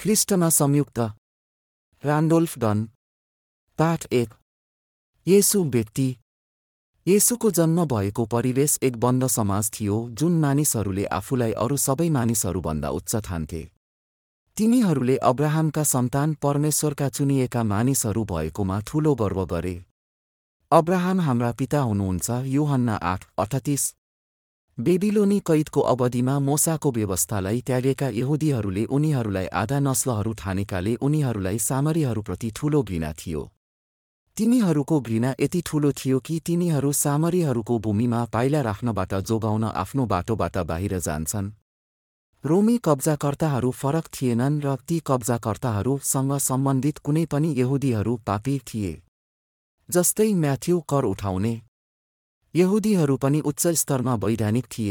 ख्रिस्टमा संयुक्त Randolph done. पाठ 1। येशू व्यक्ति। येशूको जन्म भएको परिवेश एक बन्द समाज थियो जुन मानिसहरूले आफूलाई अरू सबै मानिसहरूभन्दा उच्च ठान्थे। तिनीहरूले अब्राहमका सन्तान परमेश्वरका चुनिएका मानिसहरू भएकोमा ठूलो गर्व गरे। अब्राहम हाम्रा पिता हुनुहुन्छ। यूहन्ना 8:38। बेबिलोनी कैदको अवधिमा मोसाको व्यवस्थालाई त्यागेका यहुदीहरूले उनीहरूलाई आधा नस्लहरू ठानेकाले उनीहरूलाई सामरीहरूप्रति ठूलो घृणा थियो। तिनीहरूको घृणा यति ठूलो थियो कि तिनीहरू सामरीहरूको भूमिमा पाइला राख्नबाट जोगाउन आफ्नो बाटोबाट बाहिर जान्छन्। रोमी कब्जाकर्ताहरू फरक थिएनन् र ती कब्जाकर्ताहरूसँग सम्बन्धित कुनै पनि यहुदीहरू पापी थिए। जस्तै म्याथ्यू कर उठाउने यहुदीहरू पनि उच्च स्तरमा वैधानिक थिए।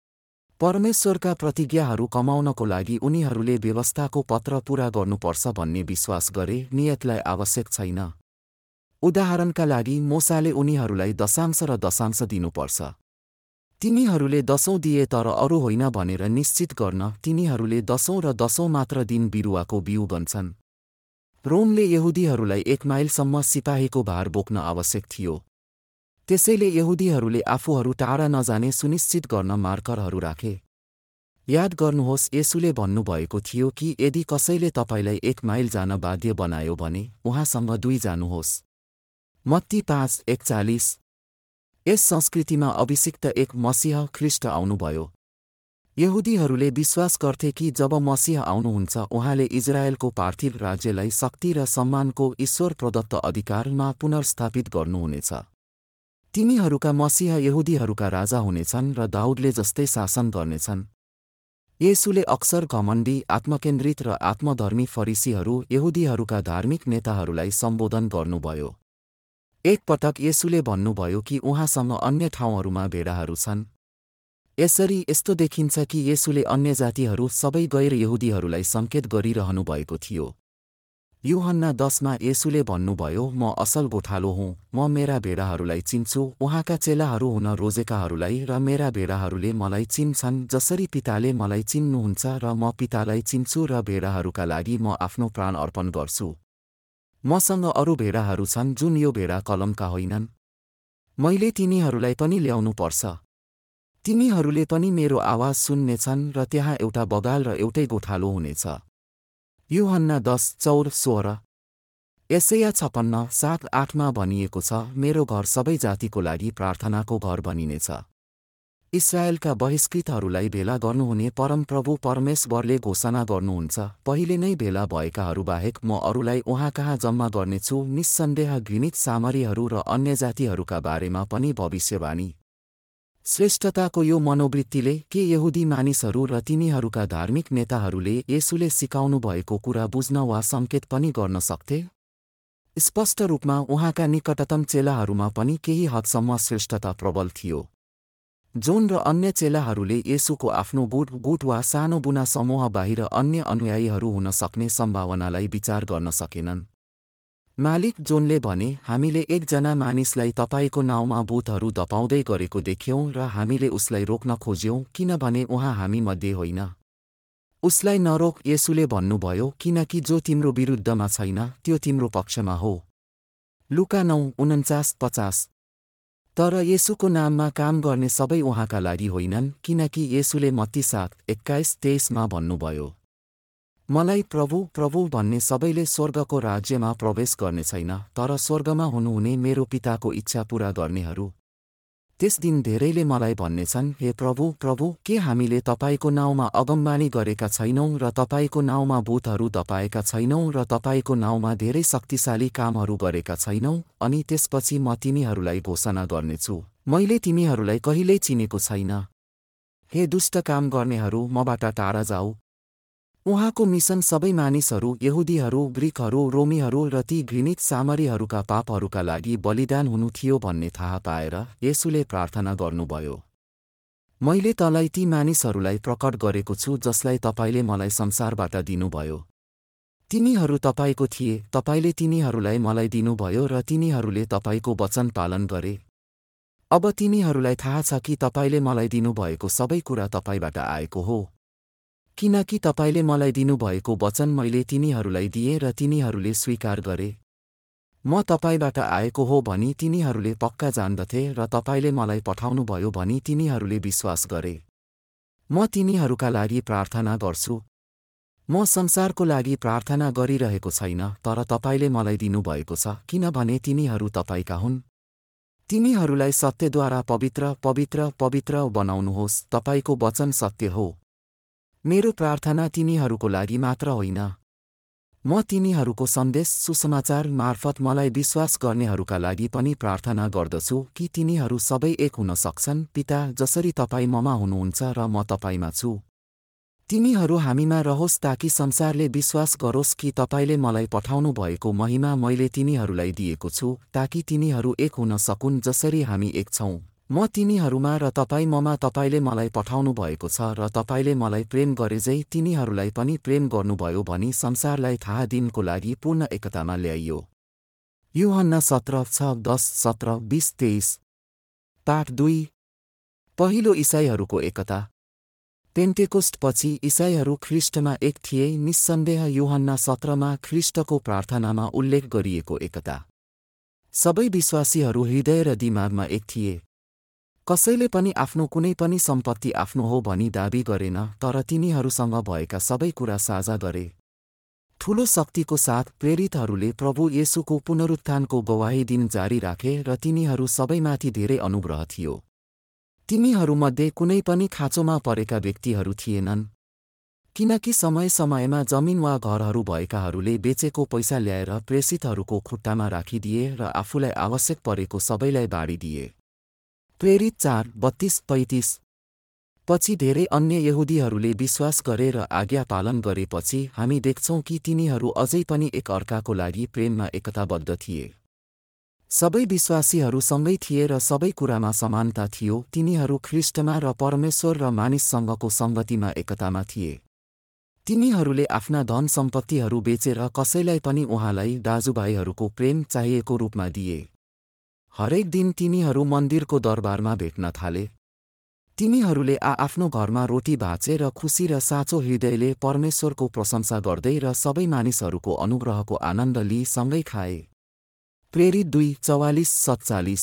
परमेश्वरका प्रतिज्ञाहरू कमाउनको लागि उनीहरूले व्यवस्थाको पत्र पूरा गर्नुपर्छ भन्ने विश्वास गरे। नियतलाई आवश्यक छैन। उदाहरणका लागि मोसाले उनीहरूलाई दशांश र दशांश दिनुपर्छ। तिनीहरूले 10औं दिए तर अरू होइन भनेर निश्चित गर्न तिनीहरूले 10औं र 10औं मात्र दिन बिरुवाको बिउ गन्छन्। रोमले यहुदीहरूलाई 1 माइलसम्म सिपाहीको भार बोक्न आवश्यक थियो। त्यसैले यहुदीहरूले आफूहरू टाढा नजाने सुनिश्चित गर्न मार्करहरू राखे। याद गर्नुहोस्, येशूले भन्नुभएको थियो कि यदि कसैले तपाईलाई 1 माइल जान बाध्य बनायो भने उहाँसँग 2 जानुहोस्। मत्ती 5:41। यस संस्कृतिमा अभिषिक्त एक मसीह ख्रिस्ट आउनुभयो। यहुदीहरूले विश्वास गर्थे कि जब मसीह आउनुहुन्छ उहाँले इजरायलको पार्थिव राज्यलाई शक्ति र सम्मानको ईश्वर प्रदत्त अधिकारमा पुनर्स्थापित गर्नुहुनेछ। तिनीहरूका मसीह यहुदीहरूका राजा हुनेछन् र दाउदले जस्तै शासन गर्नेछन्। येशूले अक्सर घमण्डी, आत्मकेन्द्रित र आत्मधर्मी फरिसीहरू यहुदीहरूका धार्मिक नेताहरूलाई सम्बोधन गर्नुभयो। एक पटक येशूले भन्नुभयो कि उहाँसँग अन्य ठाउँहरूमा भेडाहरू छन्। यसरी यस्तो देखिन्छ कि येशूले अन्य जातिहरू सबै गैर यहुदीहरूलाई सङ्केत गरिरहनु भएको थियो। यूहन्ना 10मा येशूले भन्नुभयो, म असल गोठालो हुँ, म मेरा भेडाहरूलाई चिन्छु। उहाँका चेलाहरू हुन रोजेकाहरूलाई र मेरा भेडाहरूले मलाई चिन्छन् जसरी पिताले मलाई चिन्नुहुन्छ र म पितालाई चिन्छु र भेडाहरूका लागि म आफ्नो प्राण अर्पण गर्छु। मसँग अरू भेडाहरू छन् जुन यो भेडा कलमका होइनन्। मैले तिनीहरूलाई पनि ल्याउनु पर्छ। तिनीहरूले पनि मेरो आवाज सुन्नेछन् र त्यहाँ एउटा बगाल र एउटै गोठालो हुनेछ। यूहन्ना 10:14-16। यसैया 56:7-8मा भनिएको छ, मेरो घर सबै जातिको लागि प्रार्थनाको घर बनिनेछ। इस्राएलका बहिष्कृतहरूलाई भेला गर्नुहुने परमप्रभु परमेश्वरले घोषणा गर्नुहुन्छ, पहिले नै भेला भएकाहरू बाहेक म अरूलाई उहाँ कहाँ जम्मा गर्नेछु। निस्सन्देह घृणित सामरीहरू र अन्य जातिहरूका बारेमा पनि भविष्यवाणी। श्रेष्ठताको यो मनोवृत्तिले के यहुदी मानिसहरू र तिनीहरूका धार्मिक नेताहरूले येशूले सिकाउनु भएको कुरा बुझ्न वा सङ्केत पनि गर्न सक्थे? स्पष्ट रूपमा उहाँका निकटतम चेलाहरूमा पनि केही हदसम्म श्रेष्ठता प्रबल थियो। जोन र अन्य चेलाहरूले येशूको आफ्नो गुट वा सानो बुना समूह बाहिर अन्य अनुयायीहरू हुन सक्ने सम्भावनालाई विचार गर्न सकेनन्। मालिक जोनले भने, हामीले एकजना मानिसलाई तपाईको नाउँमा भूतहरू धपाउँदै गरेको देख्यौं र हामीले उसलाई रोक्न खोज्यौं किनभने उहाँ हामीमध्ये होइन। उसलाई नरोक। येशूले भन्नुभयो, किनकि जो तिम्रो विरुद्धमा छैन त्यो तिम्रो पक्षमा हो। लुका 9:49-50। तर येशूको नाममा काम गर्ने सबै उहाँका लागि होइनन्, किनकि येशूले मत्ती 7:21-23मा भन्नुभयो, मलाई प्रभु प्रभु भन्ने सबैले स्वर्गको राज्यमा प्रवेश गर्ने छैन, तर स्वर्गमा हुनुहुने मेरो पिताको इच्छा पूरा गर्नेहरू। त्यस दिन धेरैले मलाई भन्नेछन्, हे प्रभु प्रभु, के हामीले तपाईको नाउँमा अगमबानी गरेका छैनौं र तपाईको नाउँमा भूतहरू धपाएका छैनौं र तपाईको नाउँमा धेरै शक्तिशाली कामहरू गरेका छैनौं? अनि त्यसपछि म तिमीहरूलाई घोषणा गर्नेछु, मैले तिमीहरूलाई कहिल्यै चिनेको छैन। हे दुष्ट काम गर्नेहरू, मबाट टाढा जाऊ। उहाँको मिसन सबै मानिसहरू, यहुदीहरू, ग्रीकहरू, रोमीहरू र ती घृणित सामरीहरूका पापहरूका लागि बलिदान हुनु थियो भन्ने थाहा पाएर येशूले प्रार्थना गर्नुभयो, मैले तँलाई ती मानिसहरूलाई प्रकट गरेको छु जसलाई तपाईले मलाई संसारबाट दिनुभयो। तिनीहरू तपाईको थिए, तपाईले तिनीहरूलाई मलाई दिनुभयो र तिनीहरूले तपाईको वचन पालन गरे। अब तिनीहरूलाई थाहा छ कि तपाईले मलाई दिनुभएको सबै कुरा तपाईबाट आएको हो। किनकि तपाईले मलाई दिनुभएको वचन मैले तिनीहरूलाई दिएँ र तिनीहरूले स्वीकार गरे। म तपाईबाट आएको हो भनी तिनीहरूले पक्का जान्दथे र तपाईले मलाई पठाउनुभयो भनी तिनीहरूले विश्वास गरे। म तिनीहरूका लागि प्रार्थना गर्छु। म संसारको लागि प्रार्थना गरिरहेको छैन, तर तपाईले मलाई दिनुभएको छ, किनभने तिनीहरू तपाईका हुन्। तिनीहरूलाई सत्यद्वारा पवित्र पवित्र पवित्र बनाउनुहोस्। तपाईको वचन सत्य हो। मेरो प्रार्थना तिनीहरूको लागि मात्र होइन, म तिनीहरूको सन्देश सुसमाचार मार्फत मलाई विश्वास गर्नेहरूका लागि पनि प्रार्थना गर्दछु कि तिनीहरू सबै एक हुन सक्छन्, पिता, जसरी तपाईँ ममा हुनुहुन्छ र म तपाईमा छु। तिनीहरू हामीमा रहोस् ताकि संसारले विश्वास गरोस् कि तपाईले मलाई पठाउनु भएको महिमा मैले तिनीहरूलाई दिएको छु, ताकि तिनीहरू एक हुन सकुन् जसरी हामी एक छौं। म तिनीहरूमा र तपाईँ ममा तपाईले मलाई पठाउनु भएको छ र तपाईले मलाई प्रेम गरेझै तिनीहरूलाई पनि प्रेम गर्नुभयो भनी संसारलाई थाहा दिनको लागि पूर्ण एकतामा ल्याइयो। यूहन्ना 17:6-10-17-20-23। पाठ 2। पहिलो इसाईहरूको एकता। पेन्टेकोस्ट पछि इसाईहरू ख्रीष्टमा एक थिए। निस्सन्देह यूहन्ना 17मा ख्रीष्टको प्रार्थनामा उल्लेख गरिएको एकता। सबै विश्वासीहरू हृदय र दिमागमा एक थिए। कसैले पनि आफ्नो कुनै पनि सम्पत्ति आफ्नो हो भनी दाबी गरेन, तर तिनीहरूसँग भएका सबै कुरा साझा गरे। ठूलो शक्तिको साथ प्रेरितहरूले प्रभु येशूको पुनरुत्थानको गवाही दिन जारी राखे र तिनीहरू सबैमाथि धेरै अनुग्रह थियो। तिनीहरूमध्ये कुनै पनि खाँचोमा परेका व्यक्तिहरू थिएनन्, किनकि समय समयमा जमिन वा घरहरू भएकाहरूले बेचेको पैसा ल्याएर प्रेषितहरूको खुट्टामा राखिदिए र आफूलाई आवश्यक परेको सबैलाई बाँडिदिए। प्रेरित 4:32-35। पछि धेरै अन्य यहुदीहरूले विश्वास गरे र आज्ञा पालन गरेपछि हामी देख्छौं कि तिनीहरू अझै पनि एक अर्काको लागि प्रेममा एकताबद्ध थिए। सबै विश्वासीहरू सँगै थिए र सबै कुरामा समानता थियो। तिनीहरू ख्रीष्टमा र परमेश्वर र मानिससँगको संगतिमा एकतामा थिए। तिनीहरूले आफ्ना धन सम्पत्तिहरू बेचेर कसैलाई पनि उहाँलाई दाजुभाइहरूको प्रेम चाहिएको रूपमा दिए। हरेक दिन तिनीहरू मन्दिरको दरबारमा भेट्न थाले। तिनीहरूले आफ्नो घरमा रोटी भाँचे र खुसी र साँचो हृदयले परमेश्वरको प्रशंसा गर्दै र सबै मानिसहरूको अनुग्रहको आनन्द लिई सँगै खाए। प्रेरित 2:44-47।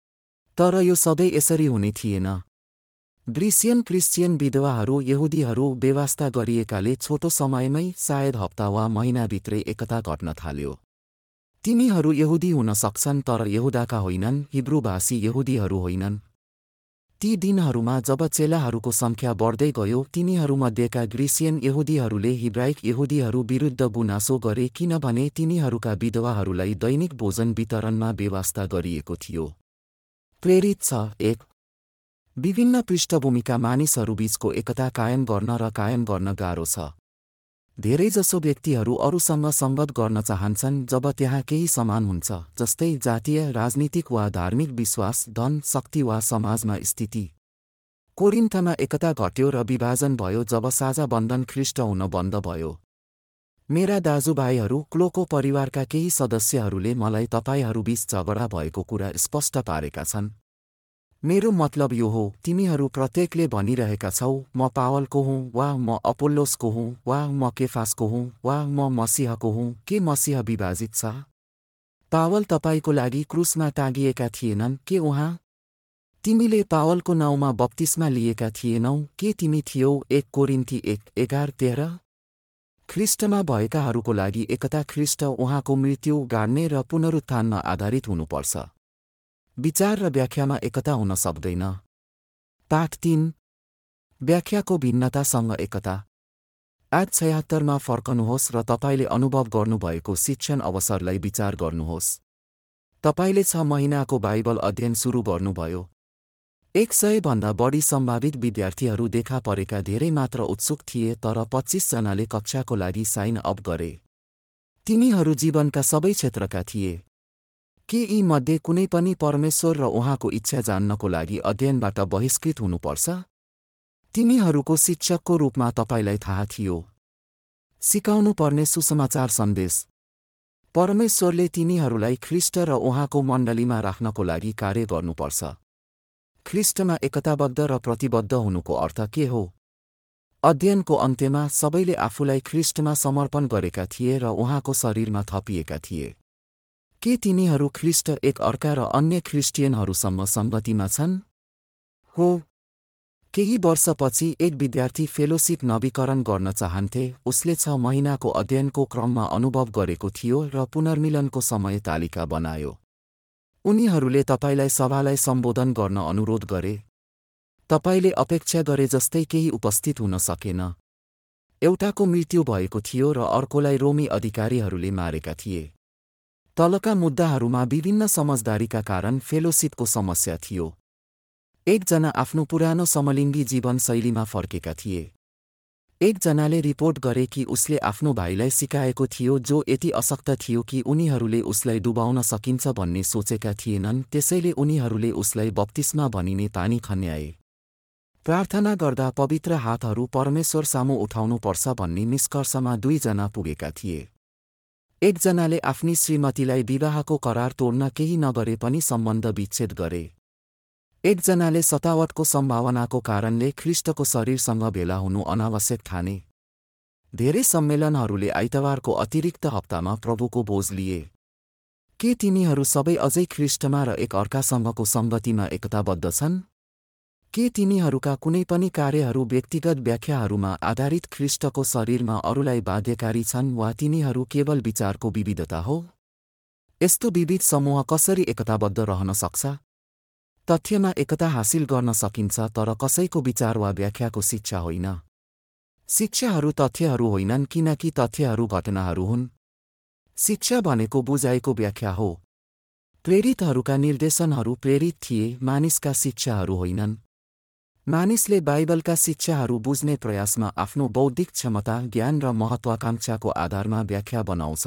तर यो सधैँ यसरी हुने थिएन। ग्रिसियन क्रिश्चियन विधवाहरू यहुदीहरू बेवास्ता गरिएकाले छोटो समयमै सायद हप्ता वा महिनाभित्रै एकता घट्न थाल्यो। तिनीहरू यहुदी हुन सक्छन् तर यहुदाका होइनन्, हिब्रूभाषी यहुदीहरू होइनन्। ती दिनहरूमा जब चेलाहरूको सङ्ख्या बढ्दै गयो, तिनीहरूमध्येका ग्रिसियन यहुदीहरूले हिब्राइक यहुदीहरू विरुद्ध गुनासो गरे किनभने तिनीहरूका विधवाहरूलाई दैनिक भोजन वितरणमा बेवास्ता गरिएको थियो। प्रेरित 6:1। विभिन्न पृष्ठभूमिका मानिसहरूबीचको एकता कायम गर्न र कायम गर्न गाह्रो छ। धेरैजसो व्यक्तिहरू अरूसँग संगत गर्न चाहन्छन् जब त्यहाँ केही समान हुन्छ, जस्तै जातीय, राजनीतिक वा धार्मिक विश्वास, धन, शक्ति वा समाजमा स्थिति। कोरिन्थमा एकता घट्यो र विभाजन भयो जब साझा बन्धन ख्रीष्ट हुन बन्द भयो। मेरा दाजुभाइहरू, क्लोको परिवारका केही सदस्यहरूले मलाई तपाईहरूबीच झगडा भएको कुरा स्पष्ट पारेका छन्। मेरो मतलब यो हो, तिमीहरू प्रत्येकले भनिरहेका छौ, म पावलको हुँ, वा म अपोल्लोसको हुँ, वा म केफासको हुँ, वा म मसीहको हुँ। के मसीह विभाजित छ? पावल तपाईको लागि क्रुसमा टाँगिएका थिएनन् के उहाँ? तिमीले पावलको नाउँमा बप्तिस्मा लिएका थिएनौ के तिमी थियौ? 1 कोरिन्थी 1:11-13। ख्रीष्टमा भएकाहरूको लागि एकता ख्रीष्ट उहाँको मृत्यु, गाड्ने र पुनरुत्थानमा आधारित हुनुपर्छ। विचार र व्याख्यामा एकता हुन सक्दैन। पाठ 3। व्याख्याको भिन्नतासँग एकता। आज 76मा फर्कनुहोस् र तपाईले अनुभव गर्नुभएको शिक्षण अवसरलाई विचार गर्नुहोस्। तपाईले 6 महिनाको बाइबल अध्ययन सुरु गर्नुभयो। 100 भन्दा बढी सम्भावित विद्यार्थीहरू देखा परेका धेरै मात्र उत्सुक थिए, तर 25 जनाले कक्षाको लागि साइन अप गरे। तिनीहरू जीवनका सबै क्षेत्रका थिए। के यी मध्ये कुनै पनि परमेश्वर र उहाँको इच्छा जान्नको लागि अध्ययनबाट बहिष्कृत हुनुपर्छ? तिनीहरूको शिक्षकको रूपमा तपाईलाई थाहा थियो। सिकाउनु पर्ने सुसमाचार सन्देश। परमेश्वरले तिनीहरूलाई ख्रीष्ट र उहाँको मण्डलीमा राख्नको लागि कार्य गर्नुपर्छ। ख्रीष्टमा एकताबद्ध र प्रतिबद्ध हुनुको अर्थ के हो? अध्ययनको अन्त्यमा सबैले आफूलाई ख्रीष्टमा समर्पण गरेका थिए र उहाँको शरीरमा थपिएका थिए। के तिनीहरू ख्रीष्ट एक अर्का र अन्य ख्रिस्टियनहरूसँग सङ्गतिमा छन्? हो। केही वर्षपछि एक विद्यार्थी फेलोसिप नवीकरण गर्न चाहन्थे। उसले 6 महिनाको अध्ययनको क्रममा अनुभव गरेको थियो र पुनर्मिलनको समय तालिका बनायो। उनीहरूले तपाईलाई सभालाई सम्बोधन गर्न अनुरोध गरे। तपाईले अपेक्षा गरे जस्तै केही उपस्थित हुन सकेन। एउटाको मृत्यु भएको थियो र अर्कोलाई रोमी अधिकारीहरूले मारेका थिए। तलका मुद्दाहरूमा विभिन्न समझदारीका कारण फेलोसिपको समस्या थियो। एकजना आफ्नो पुरानो समलिङ्गी जीवनशैलीमा फर्केका थिए। एकजनाले रिपोर्ट गरे कि उसले आफ्नो भाइलाई सिकाएको थियो जो यति अशक्त थियो कि उनीहरूले उसलाई डुबाउन सकिन्छ भन्ने सोचेका थिएनन्, त्यसैले उनीहरूले उसलाई बप्तिस्मा भनिने पानी खन्याए। प्रार्थना गर्दा पवित्र हातहरू परमेश्वर सामु उठाउनुपर्छ भन्ने निष्कर्षमा 2 जना पुगेका थिए। एकजनाले आफ्नी श्रीमतीलाई विवाहको करार तोड्न केही नगरे पनि सम्बन्ध विच्छेद गरे। एकजनाले सतावटको सम्भावनाको कारणले ख्रीष्टको शरीरसँग भेला हुनु अनावश्यक ठाने। धेरै सम्मेलनहरूले आइतबारको अतिरिक्त हप्तामा प्रभुको बोझ लिए। के तिनीहरू सबै अझै ख्रीष्टमा र एक अर्कासँगको सङ्गतिमा एकताबद्ध छन्? के तिनीहरूका कुनै पनि कार्यहरू व्यक्तिगत व्याख्याहरूमा आधारित ख्रीष्टको शरीरमा अरूलाई बाध्यकारी छन् वा तिनीहरू केवल विचारको विविधता हो? यस्तो विविध समूह कसरी एकताबद्ध रहन सक्छ? तथ्यमा एकता हासिल गर्न सकिन्छ, तर कसैको विचार वा व्याख्याको शिक्षा होइन। शिक्षाहरू तथ्यहरू होइनन्, किनकि तथ्यहरू घटनाहरू हुन्। शिक्षा भनेको बुझाइको व्याख्या हो। प्रेरितहरूका निर्देशनहरू प्रेरित थिए, मानिसका शिक्षाहरू होइनन्। मानिसले बाइबलका शिक्षाहरू बुझ्ने प्रयासमा आफ्नो बौद्धिक क्षमता, ज्ञान र महत्वाकांक्षाको आधारमा व्याख्या बनाउँछ।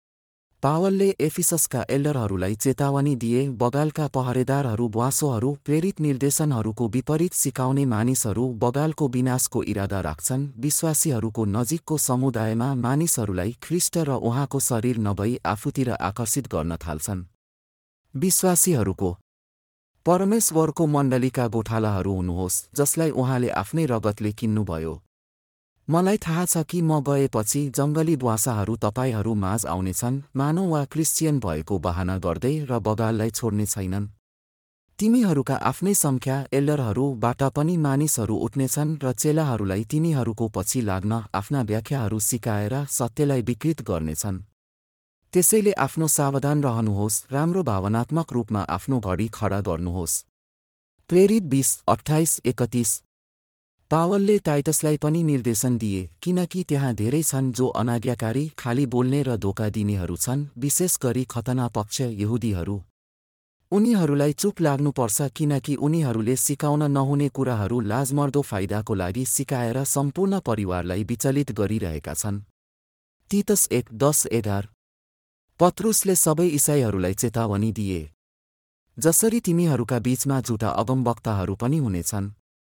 पावलले एफिससका एल्डरहरूलाई चेतावनी दिए, बगालका पहरेदारहरू ब्वासोहरू प्रेरित निर्देशनहरूको विपरीत सिकाउने मानिसहरू बगालको विनाशको इरादा राख्छन्। विश्वासीहरूको नजिकको समुदायमा मानिसहरूलाई ख्रीष्ट र उहाँको शरीर नभई आफूतिर आकर्षित गर्न थाल्छन्। विश्वासीहरूको परमेश्वरको मण्डलीका गोठालाहरू हुनुहोस्, जसलाई उहाँले आफ्नै रगतले किन्नुभयो। मलाई थाहा छ कि म गएपछि जङ्गली ब्वासाहरू तपाईहरू माझ आउनेछन्, मानव वा क्रिस्चियन भएको बहाना गर्दै, र बगाललाई छोड्ने छैनन्। तिमीहरूका आफ्नै सङ्ख्या एल्डरहरूबाट पनि मानिसहरू उठ्नेछन् र चेलाहरूलाई तिनीहरूको पछि लाग्न आफ्ना व्याख्याहरू सिकाएर सत्यलाई विकृत गर्नेछन्। त्यसैले आफ्नो सावधान रहनुहोस्, राम्रो भावनात्मक रूपमा आफ्नो घडी खडा गर्नुहोस्। प्रेरित 20:28-31। पावलले टाइटसलाई पनि निर्देशन दिए, किनकि त्यहाँ धेरै छन् जो अनाज्ञाकारी, खाली बोल्ने र धोका दिनेहरू छन्, विशेष गरी खतनापक्ष यहुदीहरू। उनीहरूलाई चुप लाग्नुपर्छ, किनकि उनीहरूले सिकाउन नहुने कुराहरू लाजमर्दो फाइदाको लागि सिकाएर सम्पूर्ण परिवारलाई विचलित गरिरहेका छन्। तीतस 1:10-11। पत्रुसले सबै इसाईहरूलाई चेतावनी दिए, जसरी तिमीहरूका बीचमा झुटा अगमवक्ताहरू पनि हुनेछन्।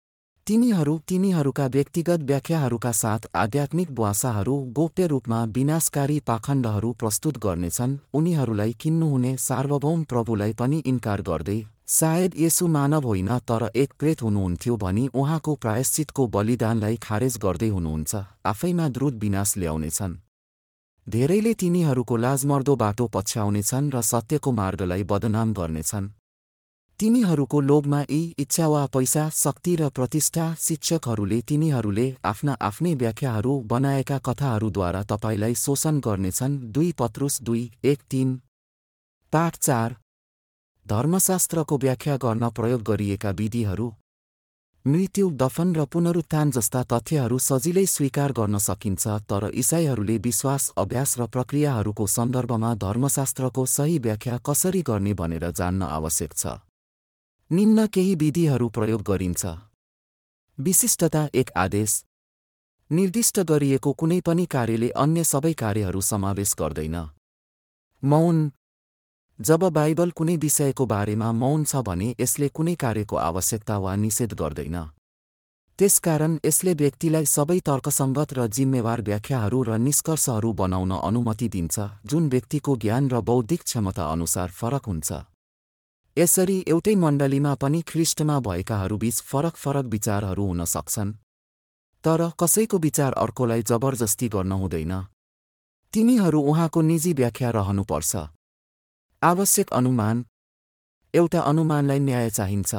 तिनीहरूका व्यक्तिगत व्याख्याहरूका साथ आध्यात्मिक ब्वासाहरू गोप्य रूपमा विनाशकारी पाखण्डहरू प्रस्तुत गर्नेछन्। उनीहरूलाई किन्नुहुने सार्वभौम प्रभुलाई पनि इन्कार गर्दै, सायद येशू मानव होइन तर एक प्रेत हुनुहुन्थ्यो भनी उहाँको प्रायश्चितको बलिदानलाई खारेज गर्दै हुनुहुन्छ, आफैमा द्रुत विनाश ल्याउनेछन्। धेरैले तिनीहरूको लाजमर्दो बाटो पछ्याउनेछन् र सत्यको मार्गलाई बदनाम गर्नेछन्। तिनीहरूको लोभमा इच्छा वा पैसा, शक्ति र प्रतिष्ठा, शिक्षकहरूले तिनीहरूले आफ्ना आफ्नै व्याख्याहरू बनाएका कथाहरूद्वारा तपाईलाई शोषण गर्नेछन्। 2 पत्रुस 2:1-3। पाठ 4। धर्मशास्त्रको व्याख्या गर्न प्रयोग गरिएका विधिहरू। मृत्यु, दफन र पुनरुत्थान जस्ता तथ्यहरू सजिलै स्वीकार गर्न सकिन्छ, तर इसाईहरूले विश्वास, अभ्यास र प्रक्रियाहरूको सन्दर्भमा धर्मशास्त्रको सही व्याख्या कसरी गर्ने भनेर जान्न आवश्यक छ। निम्न केही विधिहरू प्रयोग गरिन्छ। विशिष्टता, एक आदेश। निर्दिष्ट गरिएको कुनै पनि कार्यले अन्य सबै कार्यहरू समावेश गर्दैन। मौन। जब बाइबल कुनै विषयको बारेमा मौन छ भने यसले कुनै कार्यको आवश्यकता वा निषेध गर्दैन। त्यसकारण यसले व्यक्तिलाई सबै तर्कसङ्गत र जिम्मेवार व्याख्याहरू र निष्कर्षहरू बनाउन अनुमति दिन्छ, जुन व्यक्तिको ज्ञान र बौद्धिक क्षमता अनुसार फरक हुन्छ। यसरी एउटै मण्डलीमा पनि ख्रीष्टमा भएकाहरूबीच फरक विचारहरू हुन सक्छन्। तर कसैको विचार अर्कोलाई जबरजस्ती गर्न हुँदैन। तिनीहरू उहाँको निजी व्याख्या रहनुपर्छ। आवश्यक अनुमान। एउटा अनुमानलाई न्याय चाहिन्छ।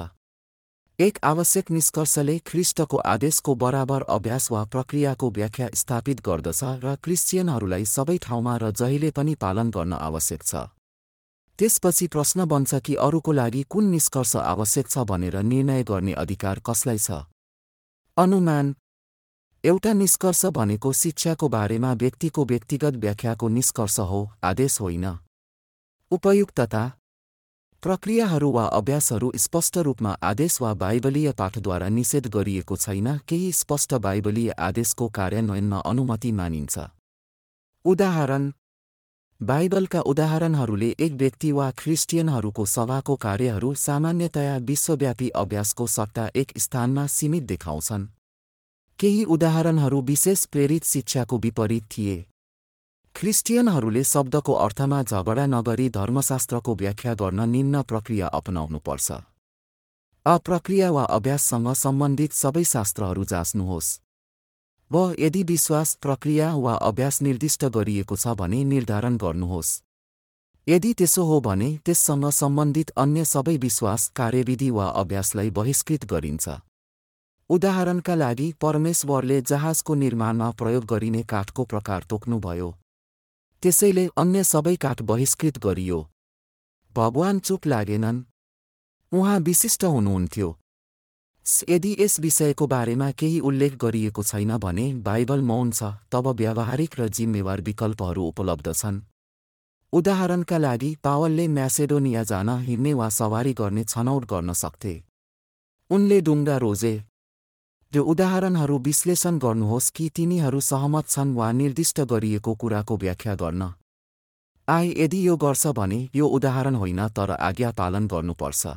एक आवश्यक निष्कर्षले ख्रिस्टको आदेशको बराबर अभ्यास वा प्रक्रियाको व्याख्या स्थापित गर्दछ र क्रिस्चियनहरूलाई सबै ठाउँमा र जहिले पनि पालन गर्न आवश्यक छ। त्यसपछि प्रश्न बन्छ कि अरूको लागि कुन निष्कर्ष आवश्यक छ भनेर निर्णय गर्ने अधिकार कसलाई छ? अनुमान। एउटा निष्कर्ष भनेको शिक्षाको बारेमा व्यक्तिको व्यक्तिगत व्याख्याको निष्कर्ष हो, आदेश होइन। उपयुक्तता। प्रक्रियाहरू वा अभ्यासहरू स्पष्ट रूपमा आदेश वा बाइबलीय पाठद्वारा निषेध गरिएको छैन। केही स्पष्ट बाइबलीय आदेशको कार्यान्वयनमा अनुमति मानिन्छ। उदाहरण। बाइबलका उदाहरणहरूले एक व्यक्ति वा ख्रिस्टियनहरूको सभाको कार्यहरू सामान्यतया विश्वव्यापी अभ्यासको सट्टा एक स्थानमा सीमित देखाउँछन्। केही उदाहरणहरू विशेष प्रेरित शिक्षाको विपरीत थिए। ख्रिस्टियनहरूले शब्दको अर्थमा झगडा नगरी धर्मशास्त्रको व्याख्या गर्न निम्न प्रक्रिया अपनाउनुपर्छ। प्रक्रिया वा अभ्याससँग सम्बन्धित सबै शास्त्रहरू जाँच्नुहोस्। यदि विश्वास, प्रक्रिया वा अभ्यास निर्दिष्ट गरिएको छ भने निर्धारण गर्नुहोस्। यदि त्यसो हो भने त्यससँग सम्बन्धित अन्य सबै विश्वास, कार्यविधि वा अभ्यासलाई बहिष्कृत गरिन्छ। उदाहरणका लागि, परमेश्वरले जहाजको निर्माणमा प्रयोग गरिने काठको प्रकार तोक्नुभयो। त्यसैले अन्य सबै काठ बहिष्कृत गरियो। भगवान चुप लागेनन्। उहाँ विशिष्ट हुनुहुन्थ्यो। यदि यस विषयको बारेमा केही उल्लेख गरिएको छैन भने बाइबल मौन छ, तब व्यावहारिक र जिम्मेवार विकल्पहरू उपलब्ध छन्। उदाहरणका लागि, पावलले म्यासेडोनिया जान, हिँड्ने वा सवारी गर्ने छनौट गर्न सक्थे। उनले डुङ्गा रोजे। यो उदाहरणहरू विश्लेषण गर्नुहोस् कि तिनीहरू सहमत छन् वा निर्दिष्ट गरिएको कुराको व्याख्या गर्न। यदि यो गर्छ भने यो उदाहरण होइन तर आज्ञा पालन गर्नुपर्छ।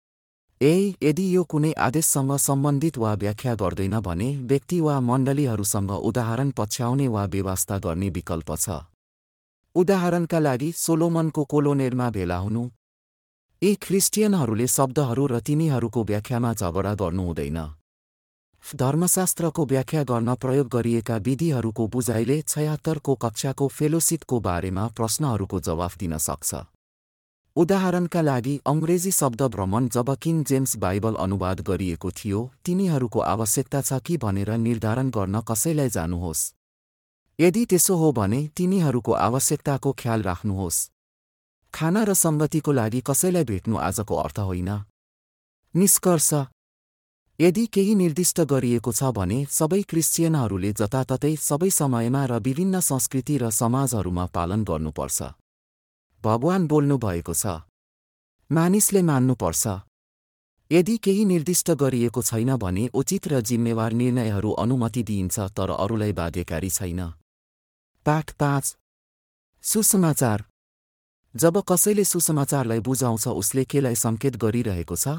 यदि यो कुनै आदेशसँग सम्बन्धित वा व्याख्या गर्दैन भने व्यक्ति वा मण्डलीहरूसँग उदाहरण पछ्याउने वा बेवास्ता गर्ने विकल्प छ। उदाहरणका लागि, सोलोमनको कोलोनेरमा भेला हुनु। ख्रिस्टियनहरूले शब्दहरू र तिनीहरूको व्याख्यामा झगडा गर्नु हुँदैन। धर्मशास्त्रको व्याख्या गर्न प्रयोग गरिएका विधिहरूको बुझाइले 76 को कक्षाको फेलोसिपको बारेमा प्रश्नहरूको जवाफ दिन सक्छ। उदाहरणका लागि, अङ्ग्रेजी शब्द भ्रमण जब किङ जेम्स बाइबल अनुवाद गरिएको थियो, तिनीहरूको आवश्यकता छ कि भनेर निर्धारण गर्न कसैलाई जानुहोस्। यदि त्यसो हो भने तिनीहरूको आवश्यकताको ख्याल राख्नुहोस्। खाना र सङ्गतिको लागि कसैलाई भेट्नु आजको अर्थ होइन। निष्कर्ष। यदि केही निर्दिष्ट गरिएको छ भने सबै क्रिस्चियनहरूले जताततै सबै समयमा र विभिन्न संस्कृति र समाजहरूमा पालन गर्नुपर्छ। भगवान बोल्नु भएको छ। मानिसले मान्नुपर्छ। यदि केही निर्दिष्ट गरिएको छैन भने उचित र जिम्मेवार निर्णयहरू अनुमति दिइन्छ तर अरूलाई बाध्यकारी छैन। पाठ 5। सुसमाचार। जब कसैले सुसमाचारलाई बुझाउँछ उसले केलाई सङ्केत गरिरहेको छ?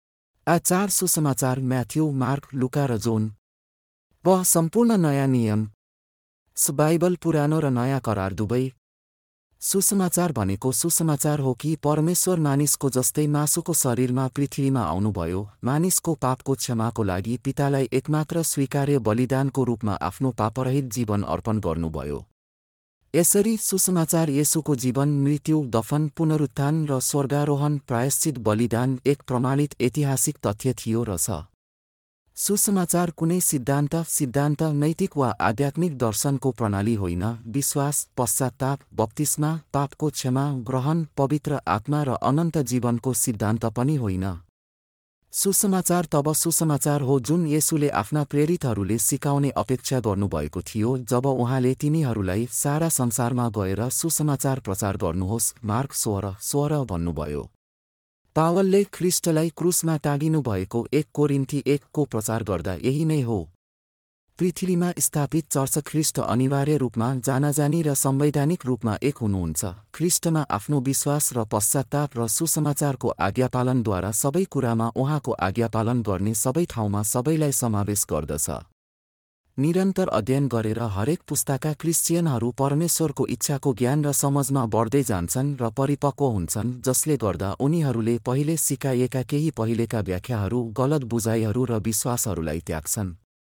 4 सुसमाचार म्याथ्यू, मार्क, लुका र जोन। सम्पूर्ण नयाँ नियम। बाइबल पुरानो र नयाँ करार दुवै। सुसमाचार भनेको सुसमाचार हो कि परमेश्वर मानिसको जस्तै मासुको शरीरमा पृथ्वीमा आउनुभयो, मानिसको पापको क्षमाको लागि पितालाई एकमात्र स्वीकार्य बलिदानको रूपमा आफ्नो पापरहित जीवन अर्पण गर्नुभयो। यसरी सुसमाचार येशूको जीवन, मृत्यु, दफन, पुनरुत्थान र स्वर्गारोहण प्रायश्चित बलिदान एक प्रमाणित ऐतिहासिक तथ्य थियो र छ। सुसमाचार कुनै सिद्धान्त, नैतिक वा आध्यात्मिक दर्शनको प्रणाली होइन। विश्वास, पश्चात्ताप, बप्तिस्मा, पापको क्षमा, ग्रहण, पवित्र आत्मा र अनन्त जीवनको सिद्धान्त पनि होइन। सुसमाचार तब सुसमाचार हो जुन येशूले आफ्ना प्रेरितहरूले सिकाउने अपेक्षा गर्नुभएको थियो जब उहाँले तिनीहरूलाई सारा संसारमा गएर सुसमाचार प्रचार गर्नुहोस्, मार्क 16 भन्नुभयो। पावलले ख्रिस्टलाई क्रुसमा टाँगिनु भएको 1 कोरिन्थी 1 को प्रचार गर्दा यही नै हो। पृथ्वीमा स्थापित चर्च ख्रिस्ट अनिवार्य रूपमा जानाजानी र संवैधानिक रूपमा एक हुनुहुन्छ। ख्रिस्टमा आफ्नो विश्वास र पश्चात्ताप र सुसमाचारको आज्ञापालनद्वारा सबै कुरामा उहाँको आज्ञापालन गर्ने सबै ठाउँमा सबैलाई समावेश गर्दछ। निरन्तर अध्ययन गरेर हरेक पुस्ताका क्रिस्चियनहरू परमेश्वरको इच्छाको ज्ञान र समझमा बढ्दै जान्छन् र परिपक्व हुन्छन्, जसले गर्दा उनीहरूले पहिले सिकाइएका केही पहिलेका व्याख्याहरू, गलत बुझाइहरू र विश्वासहरूलाई त्याग्छन्।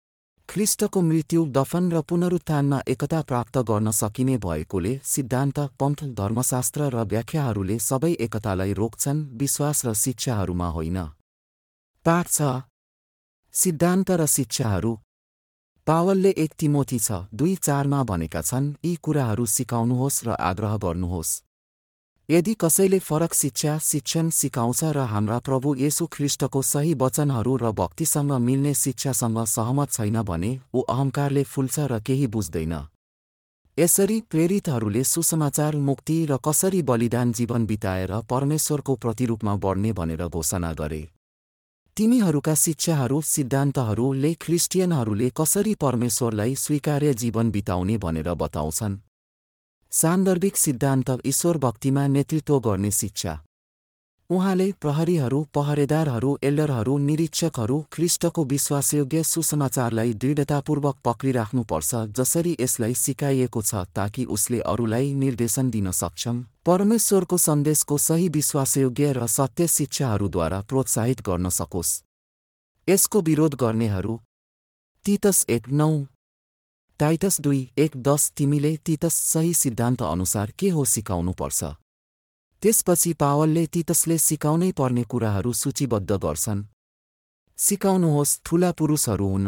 ख्रिस्टको मृत्यु, दफन र पुनरुत्थानमा एकता प्राप्त गर्न सकिने भएकोले सिद्धान्त, पन्थ, धर्मशास्त्र र व्याख्याहरूले सबै एकतालाई रोक्छन्, विश्वास र शिक्षाहरूमा होइन। पाठ 6। सिद्धान्त र शिक्षाहरू। पावलले 1 तिमोथी 6:2-4 भनेका छन्, यी कुराहरू सिकाउनुहोस् र आग्रह गर्नुहोस्। यदि कसैले फरक शिक्षण सिकाउँछ र हाम्रा प्रभु येशू ख्रिस्टको सही वचनहरू र भक्तिसँग मिल्ने शिक्षासँग सहमत छैन भने ऊ अहङ्कारले फुल्छ र केही बुझ्दैन। यसरी प्रेरितहरूले सुसमाचार, मुक्ति र कसरी बलिदान जीवन बिताएर परमेश्वरको प्रतिरूपमा बढ्ने भनेर घोषणा गरे। तिनीहरूका शिक्षाहरू, सिद्धान्तहरूले ख्रिस्टियनहरूले कसरी परमेश्वरलाई स्वीकार्य जीवन बिताउने भनेर बताउँछन्। सान्दर्भिक सिद्धान्त, ईश्वर भक्तिमा नेतृत्व गर्ने शिक्षा। उहाँले प्रहरीहरू, पहरेदारहरू, एल्डरहरू, निरीक्षकहरू ख्रिस्टको विश्वासयोग्य सुसमाचारलाई दृढतापूर्वक पक्रिराख्नुपर्छ जसरी यसलाई सिकाइएको छ, ताकि उसले अरूलाई निर्देशन दिन सक्षम परमेश्वरको सन्देशको सही विश्वासयोग्य र सत्य शिक्षाहरूद्वारा प्रोत्साहित गर्न सकोस्। यसको विरोध गर्नेहरू। तीतस 1:9, टाइटस 2:1-10। तिमीले तीतस सही सिद्धान्त अनुसार के हो सिकाउनुपर्छ। त्यसपछि पावलले तीतसले सिकाउनै पर्ने कुराहरू सूचीबद्ध गर्छन्। सिकाउनुहोस्, ठूला पुरुषहरू हुन,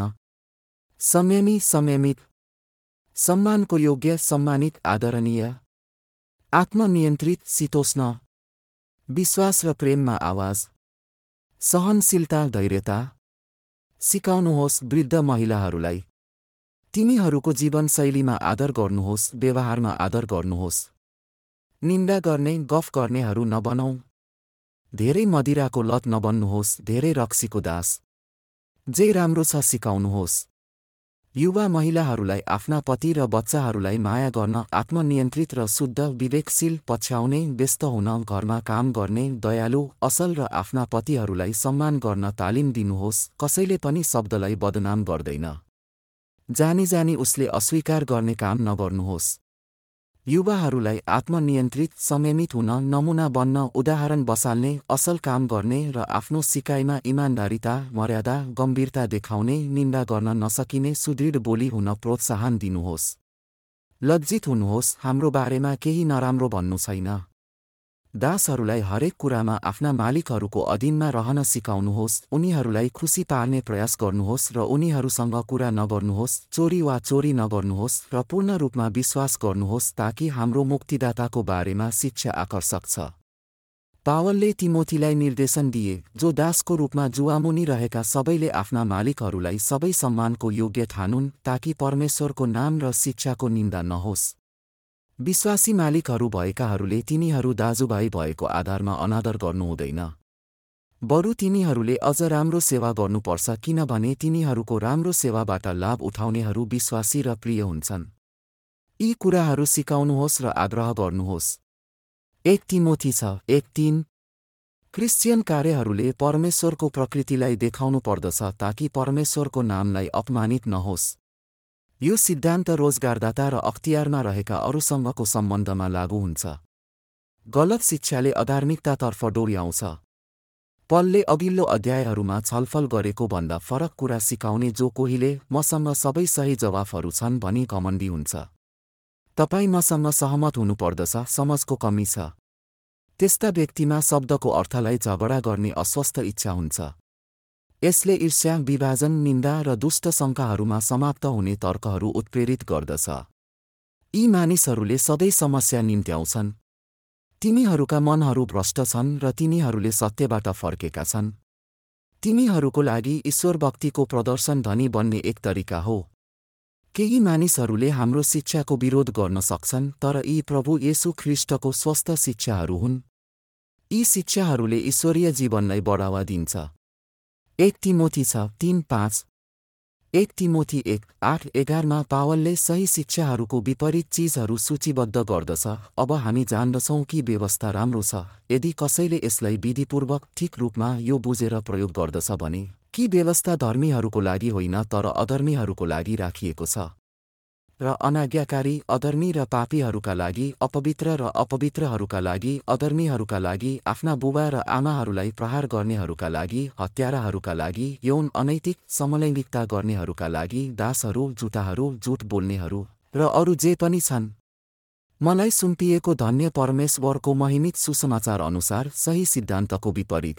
संयमित, सम्मानको योग्य, सम्मानित, आदरणीय, आत्मनियन्त्रित, शीतोष्ण, विश्वास र प्रेममा आवाज, सहनशीलता, धैर्यता। सिकाउनुहोस् वृद्ध महिलाहरूलाई। तिनीहरूको जीवनशैलीमा आदर गर्नुहोस्, व्यवहारमा आदर गर्नुहोस्। निन्दा गर्ने, गफ गर्नेहरू नबनौँ। धेरै मदिराको लत नबन्नुहोस्, धेरै रक्सीको दास। जे राम्रो छ सिकाउनुहोस्। युवा महिलाहरूलाई आफ्ना पति र बच्चाहरूलाई माया गर्न, आत्मनियन्त्रित र शुद्ध, विवेकशील, पछ्याउने, व्यस्त हुन, घरमा काम गर्ने, दयालु, असल र आफ्ना पतिहरूलाई सम्मान गर्न तालिम दिनुहोस्। कसैले पनि शब्दलाई बदनाम गर्दैन। जानी उसले अस्वीकार गर्ने काम नगर्नुहोस्। युवाहरूलाई आत्मनियन्त्रित, संयमित हुन, नमुना बन्न, उदाहरण बसाल्ने, असल काम गर्ने र आफ्नो सिकाइमा इमानदारिता, मर्यादा, गम्भीरता देखाउने, निन्दा गर्न नसकिने सुदृढ बोली हुन प्रोत्साहन दिनुहोस्। लज्जित हुनुहोस्, हाम्रो बारेमा केही नराम्रो भन्नु छैन। दासहरूलाई हरेक कुरामा आफ्ना मालिकहरूको अधीनमा रहन सिकाउनुहोस्। उनीहरूलाई खुसी पार्ने प्रयास गर्नुहोस् र उनीहरूसँग कुरा नगर्नुहोस्, चोरी वा चोरी नगर्नुहोस् र पूर्ण रूपमा विश्वास गर्नुहोस् ताकि हाम्रो मुक्तिदाताको बारेमा शिक्षा आकर्षक छ। पावलले तिमोथीलाई निर्देशन दिए, जो दासको रूपमा जुवामुनि रहेका सबैले आफ्ना मालिकहरूलाई सबै सम्मानको योग्य ठानुन्, ताकि परमेश्वरको नाम र शिक्षाको निन्दा नहोस्। विश्वासी मालिकहरू भएकाहरूले तिनीहरू दाजुभाइ भएको आधारमा अनादर गर्नु हुँदैन। बरु तिनीहरूले अझ राम्रो सेवा गर्नुपर्छ, किनभने तिनीहरूको राम्रो सेवाबाट लाभ उठाउनेहरू विश्वासी र प्रिय हुन्छन्। यी कुराहरू सिकाउनुहोस् र आग्रह गर्नुहोस्। 1 तिमोथी 6:1-3। क्रिश्चियन कार्यहरूले परमेश्वरको प्रकृतिलाई देखाउनु पर्दछ ताकि परमेश्वरको नामलाई अपमानित नहोस्। यो सिद्धान्त रोजगारदाता र अख्तियारमा रहेका अरूसँगको सम्बन्धमा लागू हुन्छ। गलत शिक्षाले अधार्मिकतातर्फ डोर्याउँछ। पलले अघिल्लो अध्यायहरूमा छलफल गरेको भन्दा फरक कुरा सिकाउने जो कोहीले मसँग सबै सही जवाफहरू छन् भनी घमण्डी हुन्छ। तपाईँ मसँग सहमत हुनुपर्दछ, समझको कमी छ। त्यस्ता व्यक्तिमा शब्दको अर्थलाई झगडा गर्ने अस्वस्थ इच्छा हुन्छ। यसले ईर्ष्या, विभाजन, निन्दा र दुष्ट शङ्काहरूमा समाप्त हुने तर्कहरू उत्प्रेरित गर्दछ। यी मानिसहरूले सधैँ समस्या निम्त्याउँछन्। तिनीहरूका मनहरू भ्रष्ट छन् र तिनीहरूले सत्यबाट फर्केका छन्। तिनीहरूको लागि ईश्वर भक्तिको प्रदर्शन धनी बन्ने एक तरिका हो। केही मानिसहरूले हाम्रो शिक्षाको विरोध गर्न सक्छन्, तर यी प्रभु येशू ख्रिस्टको स्वस्थ शिक्षाहरू हुन्। यी शिक्षाहरूले ईश्वरीय जीवनलाई बढावा दिन्छ। 1 तिमोथी 6:3-5। 1 तिमोथी 1:8-11 पावलले सही शिक्षाहरूको विपरीत चीजहरू सूचीबद्ध गर्दछ। अब हामी जान्दछौँ कि व्यवस्था राम्रो छ, यदि कसैले यसलाई विधिपूर्वक ठिक रूपमा यो बुझेर प्रयोग गर्दछ भने, कि व्यवस्था धर्मीहरूको लागि होइन तर अधर्मीहरूको लागि राखिएको छ। र अनाज्ञाकारी, अधर्मी र पापीहरूका लागि, अपवित्र र अपवित्रहरूका लागि, अधर्मीहरूका लागि, आफ्ना बुबा र आमाहरूलाई प्रहार गर्नेहरूका लागि, हत्याराहरूका लागि, यौन अनैतिक समलैङ्गिकता गर्नेहरूका लागि, दासहरू, झुटाहरू, झुट बोल्नेहरू र अरू जे पनि छन्। मलाई सुम्पिएको धन्य परमेश्वरको महिमित सुसमाचार अनुसार सही सिद्धान्तको विपरीत।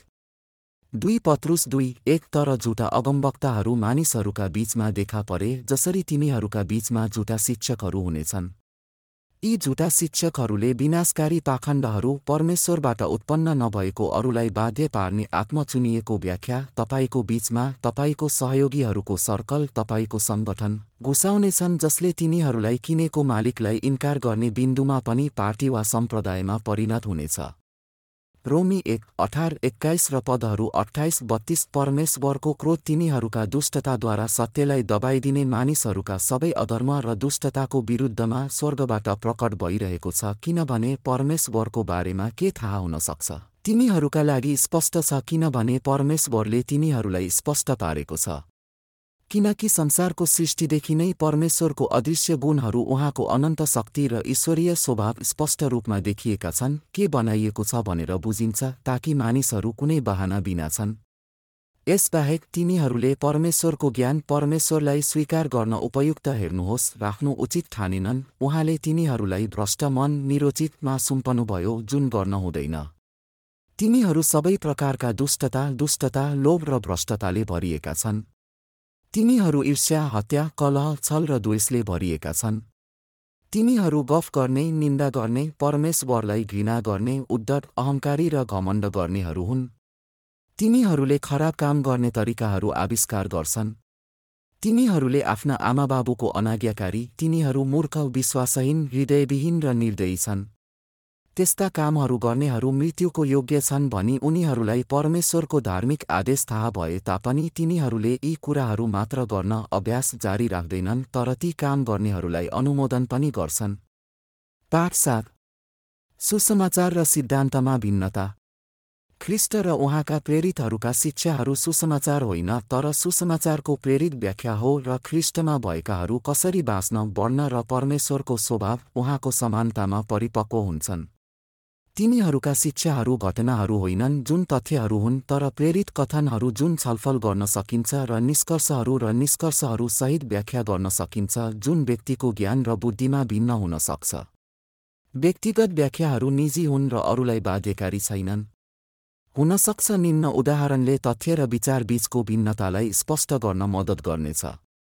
2 पत्रुस 2:1 तर झुटा अगमवक्ताहरू मानिसहरूका बीचमा देखा परे जसरी तिनीहरूका बीचमा झुटा शिक्षकहरू हुनेछन्। यी झुटा शिक्षकहरूले विनाशकारी पाखण्डहरू, परमेश्वरबाट उत्पन्न नभएको अरूलाई बाध्य पार्ने आत्मचुनिएको व्याख्या, तपाईको बीचमा तपाईको सहयोगीहरूको सर्कल, तपाईको सङ्गठन घुसाउनेछन् जसले तिनीहरूलाई किनेको मालिकलाई इन्कार गर्ने बिन्दुमा पनि पार्टी वा सम्प्रदायमा परिणत हुनेछ। रोमी 1:18-21 र पदहरू 28-32 परमेश्वरको क्रोध तिनीहरूका दुष्टताद्वारा सत्यलाई दबाइदिने मानिसहरूका सबै अधर्म र दुष्टताको विरुद्धमा स्वर्गबाट प्रकट भइरहेको छ, किनभने परमेश्वरको बारेमा के थाहा हुन सक्छ? तिनीहरूका लागि स्पष्ट छ, किनभने परमेश्वरले तिनीहरूलाई स्पष्ट पारेको छ। किनकि संसारको सृष्टिदेखि नै परमेश्वरको अदृश्य गुणहरू, उहाँको अनन्त शक्ति र ईश्वरीय स्वभाव स्पष्ट रूपमा देखिएका छन्, के बनाइएको छ भनेर बुझिन्छ, ताकि मानिसहरू कुनै बहाना बिना छन्। यसबाहेक तिनीहरूले परमेश्वरको ज्ञान, परमेश्वरलाई स्वीकार गर्न उपयुक्त हेर्नुहोस्, राख्नु उचित ठानेनन्। उहाँले तिनीहरूलाई भ्रष्ट मन, निरोचितमा सुम्पनुभयो, जुन गर्न हुँदैन। तिनीहरू सबै प्रकारका दुष्टता, लोभ र भ्रष्टताले भरिएका छन्। तिनीहरू ईर्ष्या, हत्या, कलह, छल र द्वेषले भरिएका छन्। तिनीहरू गफ गर्ने, निन्दा गर्ने, परमेश्वरलाई घृणा गर्ने, उद्धत, अहङ्कारी र घमण्ड गर्नेहरू हुन्। तिनीहरूले खराब काम गर्ने तरिकाहरू आविष्कार गर्छन्। तिनीहरूले आफ्ना आमाबाबुको अनाज्ञाकारी, तिनीहरू मूर्ख, विश्वासहीन, हृदयविहीन र निर्दयी छन्। त्यस्ता कामहरू गर्नेहरू मृत्युको योग्य छन् भनी उनीहरूलाई परमेश्वरको धार्मिक आदेश थाहा भए तापनि तिनीहरूले यी कुराहरू मात्र गर्न अभ्यास जारी राख्दैनन्, तर ती काम गर्नेहरूलाई अनुमोदन पनि गर्छन्। पाठ 7। सुसमाचार र सिद्धान्तमा भिन्नता। ख्रीष्ट र उहाँका प्रेरितहरूका शिक्षाहरू सुसमाचार होइन, तर सुसमाचारको प्रेरित व्याख्या हो र ख्रीष्टमा भएकाहरू कसरी बाँच्न, बढ्न र परमेश्वरको स्वभाव, उहाँको समानतामा परिपक्व हुन्छन्। तिनीहरूका शिक्षाहरू घटनाहरू होइनन् जुन तथ्यहरू हुन्, तर प्रेरित कथनहरू जुन छलफल गर्न सकिन्छ र निष्कर्षहरू सहित व्याख्या गर्न सकिन्छ, जुन व्यक्तिको ज्ञान र बुद्धिमा भिन्न हुन सक्छ। व्यक्तिगत व्याख्याहरू निजी हुन् र अरूलाई बाध्यकारी छैनन्। हुन सक्छ निम्न उदाहरणले तथ्य र विचार बीचको भिन्नतालाई स्पष्ट गर्न मद्दत गर्नेछ।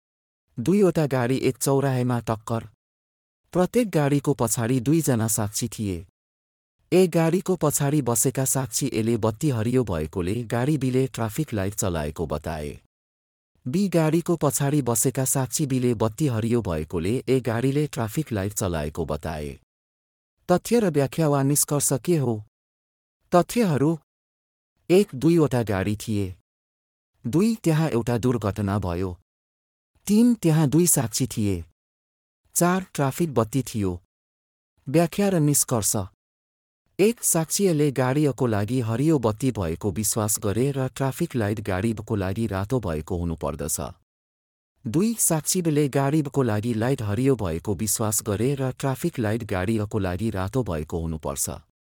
2वटा गाडी एक चौराहेमा टक्कर। प्रत्येक गाडीको पछाडि 2 जना साक्षी थिए। ए गाडीको पछाडि बसेका साक्षी एले बत्ती हरियो भएकोले गाडी बीले ट्राफिक लाइट चलाएको बताए। बी गाडीको पछाडि बसेका साक्षी बीले बत्ती हरियो भएकोले ए गाडीले ट्राफिक लाइट चलाएको बताए। तथ्य र व्याख्या वा निष्कर्ष के हो? तथ्यहरू: 1. 2वटा गाडी थिए। 2. त्यहाँ एउटा दुर्घटना भयो। 3. त्यहाँ 2 साक्षी थिए। 4. ट्राफिक बत्ती थियो। व्याख्या र निष्कर्ष: 1. साक्षीले गाडीको लागि हरियो बत्ती भएको विश्वास गरे र ट्राफिक लाइट गाडीको लागि रातो भएको हुनुपर्दछ। 2. साक्षीले गाडीको लागि लाइट हरियो भएको विश्वास गरे र ट्राफिक लाइट गाडीको लागि रातो भएको हुनुपर्छ।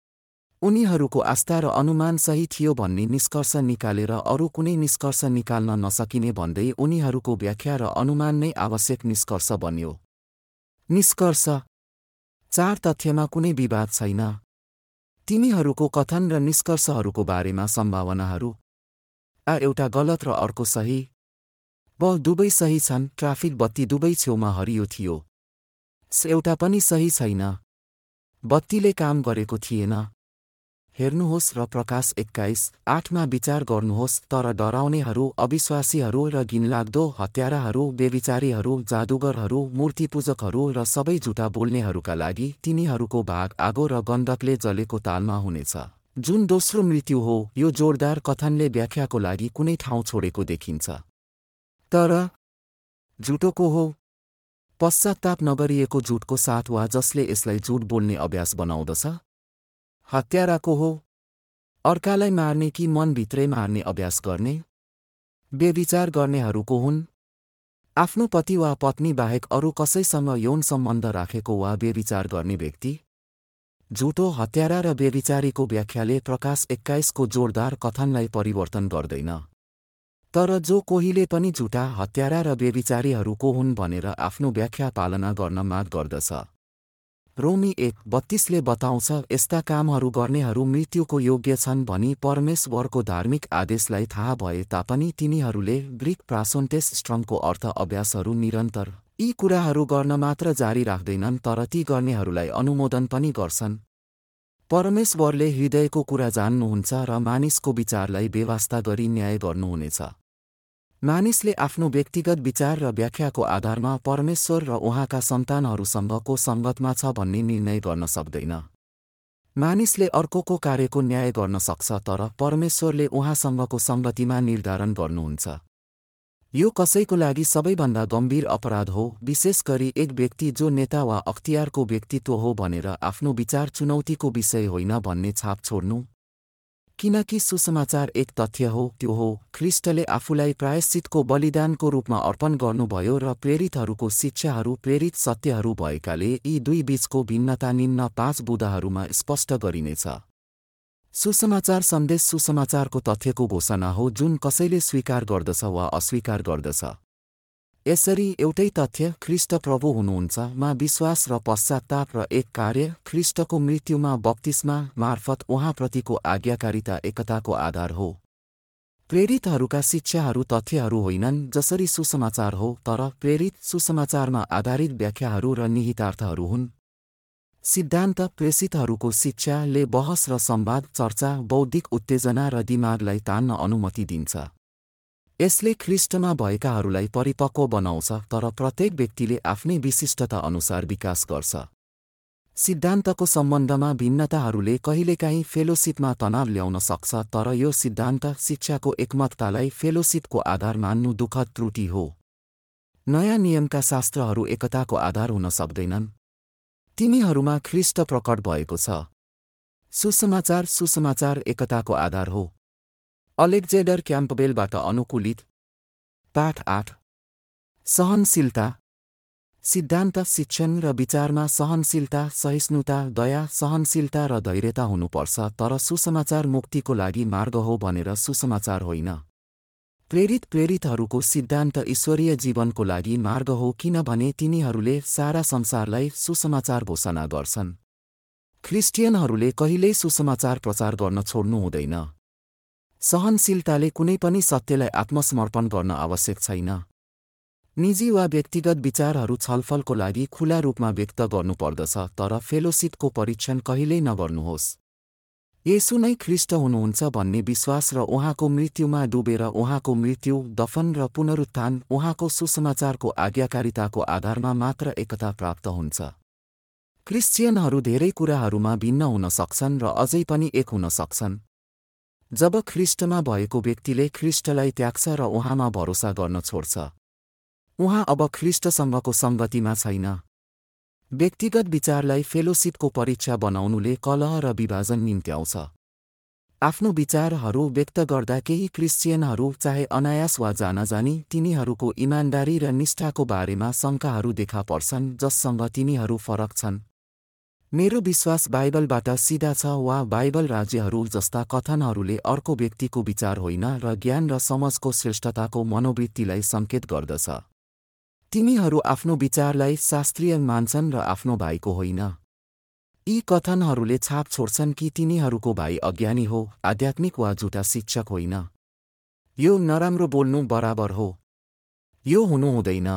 उनीहरूको आस्था र अनुमान सही थियो भन्ने निष्कर्ष निकालेर अरू कुनै निष्कर्ष निकाल्न नसकिने भन्दै उनीहरूको व्याख्या र अनुमान नै आवश्यक निष्कर्ष बन्यो। निष्कर्ष: 4. तथ्यमा कुनै विवाद छैन। तिनीहरूको कथन र निष्कर्षहरूको बारेमा सम्भावनाहरू: आ एउटा गलत र अर्को सही। ब दुवै सही छन्, ट्राफिक बत्ती दुवै छेउमा हरियो थियो। स एउटा पनि सही छैन, बत्तीले काम गरेको थिएन। हेर्नुहोस् र प्रकाश 21:8मा विचार गर्नुहोस्। तर डराउनेहरू, अविश्वासीहरू र घिनलाग्दो, हत्याराहरू, व्यभिचारीहरू, जादुगरहरू, मूर्तिपूजकहरू र सबै झुटा बोल्नेहरूका लागि तिनीहरूको भाग आगो र गन्धकले जलेको तालमा हुनेछ, जुन दोस्रो मृत्यु हो। यो जोरदार कथनले व्याख्याको लागि कुनै ठाउँ छोडेको देखिन्छ। तर झुटोको हो। पश्चात्ताप नगरिएको झुटको साथ वा जसले यसलाई झुट बोल्ने अभ्यास बनाउँदछ। हत्याराको हो। अर्कालाई मार्ने कि मनभित्रै मार्ने अभ्यास गर्ने। व्यभिचार गर्नेहरूको हुन्। आफ्नो पति वा पत्नी बाहेक अरू कसैसँग यौन सम्बन्ध राखेको वा व्यभिचार गर्ने व्यक्ति। झुटो, हत्यारा र व्यभिचारीको व्याख्याले प्रकाश 21 को जोरदार कथनलाई परिवर्तन गर्दैन। तर जो कोहीले पनि झुटा, हत्यारा र व्यभिचारीहरूको हुन् भनेर आफ्नो व्याख्या पालना गर्न माग गर्दछ। रोमी 1:32 ले बताउँछ, यस्ता कामहरू गर्नेहरू मृत्युको योग्य छन् भनी परमेश्वरको धार्मिक आदेशलाई थाहा भए तापनि तिनीहरूले ग्रीक प्रासोन्टेस स्ट्रङको अर्थ अभ्यासहरू निरन्तर यी कुराहरू गर्न मात्र जारी राख्दैनन् तर ती गर्नेहरूलाई अनुमोदन पनि गर्छन्। परमेश्वरले हृदयको कुरा जान्नुहुन्छ र मानिसको विचारलाई बेवास्ता गरी न्याय गर्नुहुनेछ। मानिसले आफ्नो व्यक्तिगत विचार र व्याख्याको आधारमा परमेश्वर र उहाँका सन्तानहरूसँगको सङ्गतमा छ भन्ने निर्णय गर्न सक्दैन। मानिसले अर्कोको कार्यको न्याय गर्न सक्छ तर परमेश्वरले उहाँसँगको सङ्गतिमा निर्धारण गर्नुहुन्छ। यो कसैको लागि सबैभन्दा गम्भीर अपराध हो, विशेष गरी एक व्यक्ति जो नेता वा अख्तियारको व्यक्तित्व हो भनेर आफ्नो विचार चुनौतीको विषय होइन भन्ने छाप छोड्नु। किनकि सुसमाचार एक तथ्य हो, त्यो हो ख्रीष्टले आफूलाई प्रायश्चितको बलिदानको रूपमा अर्पण गर्नुभयो र प्रेरितहरूको शिक्षाहरू प्रेरित सत्यहरू भएकाले यी दुई बीचको भिन्नता निम्न 5 बुँदाहरूमा स्पष्ट गरिनेछ। सुसमाचार सन्देश सुसमाचारको तथ्यको घोषणा हो जुन कसैले स्वीकार गर्दछ वा अस्वीकार गर्दछ। यसरी एउटै तथ्य, ख्रीष्ट प्रभु हुनुहुन्छ मा विश्वास र पश्चात्ताप र एक कार्य, ख्रीष्टको मृत्युमा बप्तिस्मा मार्फत उहाँप्रतिको आज्ञाकारिता एकताको आधार हो। प्रेरितहरूका शिक्षाहरू तथ्यहरू होइनन् जसरी सुसमाचार हो, तर प्रेरित सुसमाचारमा आधारित व्याख्याहरू र निहितार्थहरू हुन्। सिद्धान्त प्रेषितहरूको शिक्षाले बहस र संवाद, चर्चा, बौद्धिक उत्तेजना र दिमागलाई तान्न अनुमति दिन्छ। यसले ख्रीष्टमा भएकाहरूलाई परिपक्व बनाउँछ तर प्रत्येक व्यक्तिले आफ्नै विशिष्टता अनुसार विकास गर्छ। सिद्धान्तको सम्बन्धमा भिन्नताहरूले कहिलेकाहीँ फेलोसिपमा तनाव ल्याउन सक्छ तर यो सिद्धान्त शिक्षाको एकमततालाई फेलोसिपको आधार मान्नु दुःखद त्रुटि हो। नयाँ नियमका शास्त्रहरू एकताको आधार हुन सक्दैनन्। तिनीहरूमा ख्रीष्ट प्रकट भएको छ। सुसमाचार एकताको आधार हो। अलेक्जेन्डर क्याम्पबेलबाट अनुकूलित। पाठ 8। सहनशीलता। सिद्धान्त शिक्षण र विचारमा सहनशीलता, सहिष्णुता, दया, सहनशीलता र धैर्यता हुनुपर्छ तर सुसमाचार मुक्तिको लागि मार्ग हो भनेर सुसमाचार होइन। प्रेरितहरूको सिद्धान्त ईश्वरीय जीवनको लागि मार्ग हो किनभने तिनीहरूले सारा संसारलाई सुसमाचार घोषणा गर्छन्। ख्रिस्टियनहरूले कहिल्यै सुसमाचार प्रचार गर्न छोड्नु हुँदैन। सहनशीलताले कुनै पनि सत्यलाई आत्मसमर्पण गर्न आवश्यक छैन। निजी वा व्यक्तिगत विचारहरू छलफलको लागि खुला रूपमा व्यक्त गर्नुपर्दछ तर फेलोसिपको परीक्षण कहिल्यै नगर्नुहोस्। येशू नै ख्रीष्ट हुनुहुन्छ भन्ने विश्वास र उहाँको मृत्युमा डुबेर उहाँको मृत्यु, दफन र पुनरुत्थान उहाँको सुसमाचारको आज्ञाकारिताको आधारमा मात्र एकता प्राप्त हुन्छ। क्रिश्चियनहरू धेरै कुराहरूमा भिन्न हुन सक्छन् र अझै पनि एक हुन सक्छन्। जब ख्रीष्टमा भएको व्यक्तिले ख्रीष्टलाई त्याग्छ र उहाँमा भरोसा गर्न छोड्छ, उहाँ अब ख्रीष्टसँगको सङ्गतिमा छैन। व्यक्तिगत विचारलाई फेलोसिपको परीक्षा बनाउनुले कलह र विभाजन निम्त्याउँछ। आफ्नो विचारहरू व्यक्त गर्दा केही क्रिश्चियनहरू चाहे अनायास वा जानाजानी तिनीहरूको इमानदारी र निष्ठाको बारेमा शङ्काहरू देखा पर्छन् जससँग तिनीहरू फरक छन्। मेरो विश्वास बाइबलबाट सिधा छ वा बाइबल राज्यहरू जस्ता कथनहरूले अर्को व्यक्तिको विचार होइन र ज्ञान र समझको श्रेष्ठताको मनोवृत्तिलाई सङ्केत गर्दछ। तिनीहरू आफ्नो विचारलाई शास्त्रीय मान्छन् र आफ्नो भाइको होइन। यी कथनहरूले छाप छोड्छन् कि तिनीहरूको भाइ अज्ञानी हो, आध्यात्मिक वा झुटा शिक्षक होइन। यो नराम्रो बोल्नु बराबर हो। यो हुनु हुँदैन।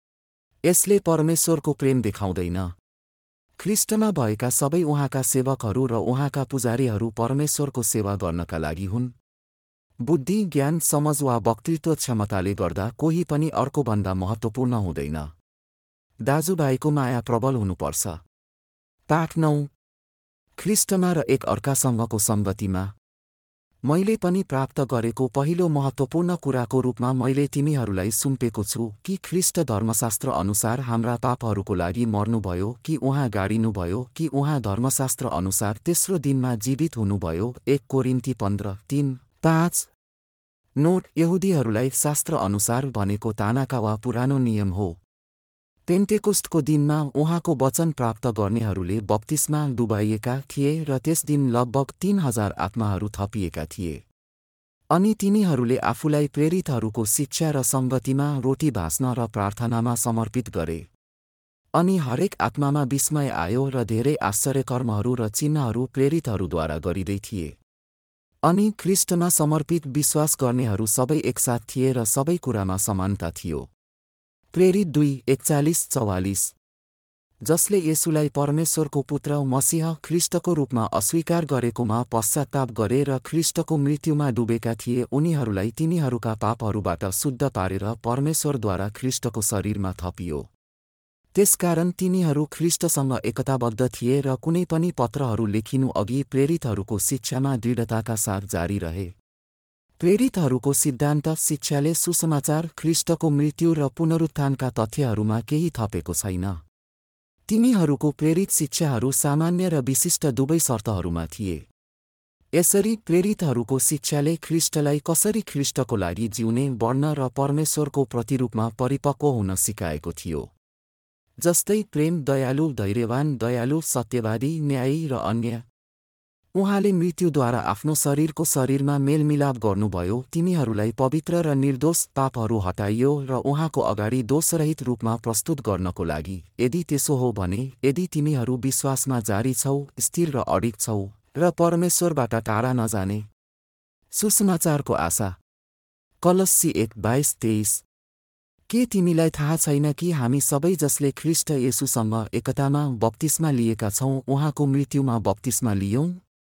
यसले परमेश्वरको प्रेम देखाउँदैन। ख्रीष्टमा भएका सबै उहाँका सेवकहरू र उहाँका पुजारीहरू परमेश्वरको सेवा गर्नका लागि हुन्। बुद्धि, ज्ञान, समझ वा वक्तृत्व क्षमताले गर्दा कोही पनि अर्कोभन्दा महत्त्वपूर्ण हुँदैन। दाजुभाइको माया प्रबल हुनुपर्छ। पाठ 9। ख्रीष्टमा र एक अर्कासँगको सङ्गतिमा। मैले पनि प्राप्त गरेको पहिलो महत्त्वपूर्ण कुराको रूपमा मैले तिमीहरूलाई सुम्पेको छु कि ख्रीष्ट धर्मशास्त्र अनुसार हाम्रा पापहरूको लागि मर्नुभयो, कि उहाँ गाडिनुभयो, कि उहाँ धर्मशास्त्र अनुसार तेस्रो दिनमा जीवित हुनुभयो। 1 कोरिन्थी 15:3-5। नोट: यहुदीहरूलाई शास्त्र अनुसार भनेको तानाका वा पुरानो नियम हो। पेन्टेकोस्टको दिनमा उहाँको वचन प्राप्त गर्नेहरूले बप्तिस्मा डुबाइएका थिए र त्यस दिन लगभग 3000 आत्माहरू थपिएका थिए। अनि तिनीहरूले आफूलाई प्रेरितहरूको शिक्षा र सङ्गतिमा रोटी भाँच्न र प्रार्थनामा समर्पित गरे। अनि हरेक आत्मामा विस्मय आयो र धेरै आश्चर्यकर्महरू र चिन्हहरू प्रेरितहरूद्वारा गरिँदै थिए। अनि ख्रीष्टमा समर्पित विश्वास गर्नेहरू सबै एकसाथ थिए र सबै कुरामा समानता थियो। प्रेरित 2:41-44 जसले येशूलाई परमेश्वरको पुत्र मसीह ख्रीष्टको रूपमा अस्वीकार गरेकोमा पश्चात्ताप गरे र ख्रीष्टको मृत्युमा डुबेका थिए, उनीहरूलाई तिनीहरूका पापहरूबाट शुद्ध पारेर परमेश्वरद्वारा ख्रीष्टको शरीरमा थपियो। त्यसकारण तिनीहरू ख्रीष्टसँग एकताबद्ध थिए र कुनै पनि पत्रहरू लेखिनु अघि प्रेरितहरूको शिक्षामा दृढताका साथ जारी रहे। प्रेरितहरूको सिद्धान्त शिक्षाले सुसमाचार, ख्रीष्टको मृत्यु र पुनरुत्थानका तथ्यहरूमा केही थपेको छैन। तिनीहरूको प्रेरित शिक्षाहरू सामान्य र विशिष्ट दुवै शर्तहरूमा थिए। यसरी प्रेरितहरूको शिक्षाले ख्रीष्टलाई कसरी ख्रीष्टको लागि जिउने, बढ्न र परमेश्वरको प्रतिरूपमा परिपक्व हुन सिकाएको थियो। जस्तै प्रेम, दयालु, धैर्यवान, दयालु, सत्यवादी, न्यायी र अन्य। उहाँले मृत्युद्वारा आफ्नो शरीरको शरीरमा मेलमिलाप गर्नुभयो, तिनीहरूलाई पवित्र र निर्दोष, पापहरू हटाइयो र उहाँको अगाडि दोषरहित रूपमा प्रस्तुत गर्नको लागि। यदि त्यसो हो भने, यदि तिमीहरू विश्वासमा जारी छौ, स्थिर र अडिग छौ, र परमेश्वरबाट टाढा नजाने। सुसमाचारको आशा। कलस्सी 1:22-23 के तिमीलाई थाहा छैन कि हामी सबै जसले ख्रीष्ट येशूसँग एकतामा बप्तिस्मा लिएका छौँ, उहाँको मृत्युमा बप्तिस्मा लियौँ?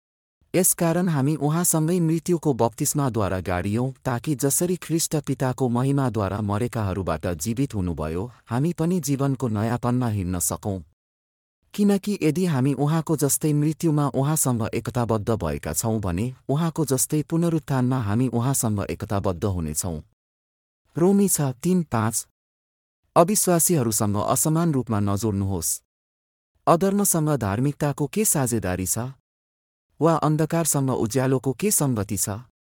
यसकारण हामी उहाँसँगै मृत्युको बप्तिस्माद्वारा गाडियौँ, ताकि जसरी ख्रीष्ट पिताको महिमाद्वारा मरेकाहरूबाट जीवित हुनुभयो, हामी पनि जीवनको नयाँपनमा हिँड्न सकौँ। किनकि यदि हामी उहाँको जस्तै मृत्युमा उहाँसँग एकताबद्ध भएका छौँ भने उहाँको जस्तै पुनरुत्थानमा हामी उहाँसँग एकताबद्ध हुनेछौँ। रोमी 6:3-5 अविश्वासीहरूसँग असमान रूपमा नजोड्नुहोस्। अधर्मसँग धार्मिकताको के साझेदारी छ? वा अन्धकारसँग उज्यालोको के सङ्गति छ?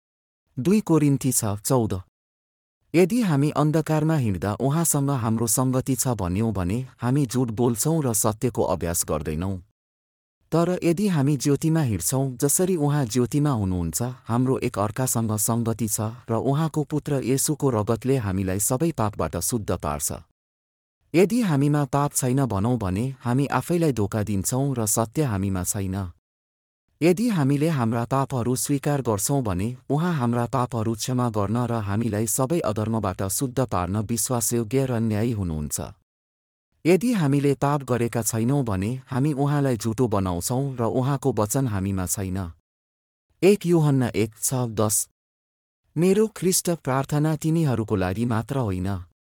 2 कोरिन्थी 6:14 यदि हामी अन्धकारमा हिँड्दा उहाँसँग हाम्रो सङ्गति छ भन्यौँ भने हामी झुट बोल्छौँ र सत्यको अभ्यास गर्दैनौँ। तर यदि हामी ज्योतिमा हिँड्छौँ जसरी उहाँ ज्योतिमा हुनुहुन्छ, हाम्रो एक अर्कासँग सङ्गति छ र उहाँको पुत्र येशूको रगतले हामीलाई सबै पापबाट शुद्ध पार्छ। यदि हामीमा पाप छैन भनौँ भने हामी आफैलाई धोका दिन्छौँ र सत्य हामीमा छैन। यदि हामीले हाम्रा पापहरू स्वीकार गर्छौँ भने उहाँ हाम्रा पापहरू क्षमा गर्न र हामीलाई सबै अधर्मबाट शुद्ध पार्न विश्वासयोग्य र न्यायी हुनुहुन्छ। यदि हामीले पाप गरेका छैनौँ भने हामी उहाँलाई झुटो बनाउँछौँ र उहाँको वचन हामीमा छैन। 1 यूहन्ना 1:6-10 मेरो ख्रीष्ट प्रार्थना तिनीहरूको लागि मात्र होइन।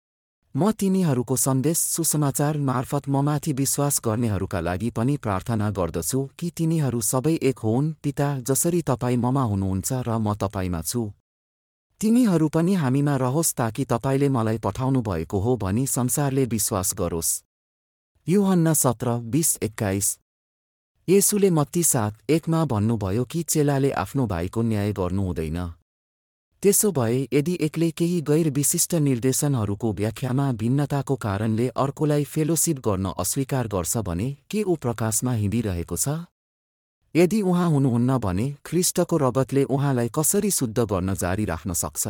म तिनीहरूको सन्देश सुसमाचार मार्फत ममाथि विश्वास गर्नेहरूका लागि पनि प्रार्थना गर्दछु कि तिनीहरू सबै एक होउन्, पिता, जसरी तपाईँ ममा हुनुहुन्छ र म तपाईँमा छु। तिनीहरू पनि हामीमा रहोस् ताकि तपाईँले मलाई पठाउनु भएको हो भनी संसारले विश्वास गरोस्। यूहन्ना 17:20-21 येशूले मत्ती 7:1 भन्नुभयो कि चेलाले आफ्नो भाइको न्याय गर्नु हुँदैन। त्यसो भए यदि एकले केही गैर विशिष्ट निर्देशनहरूको व्याख्यामा भिन्नताको कारणले अर्कोलाई फेलोसिप गर्न अस्वीकार गर्छ भने के ऊ प्रकाशमा हिँडिरहेको छ? यदि उहाँ हुनुहुन्न भने ख्रीष्टको रगतले उहाँलाई कसरी शुद्ध गर्न जारी राख्न सक्छ?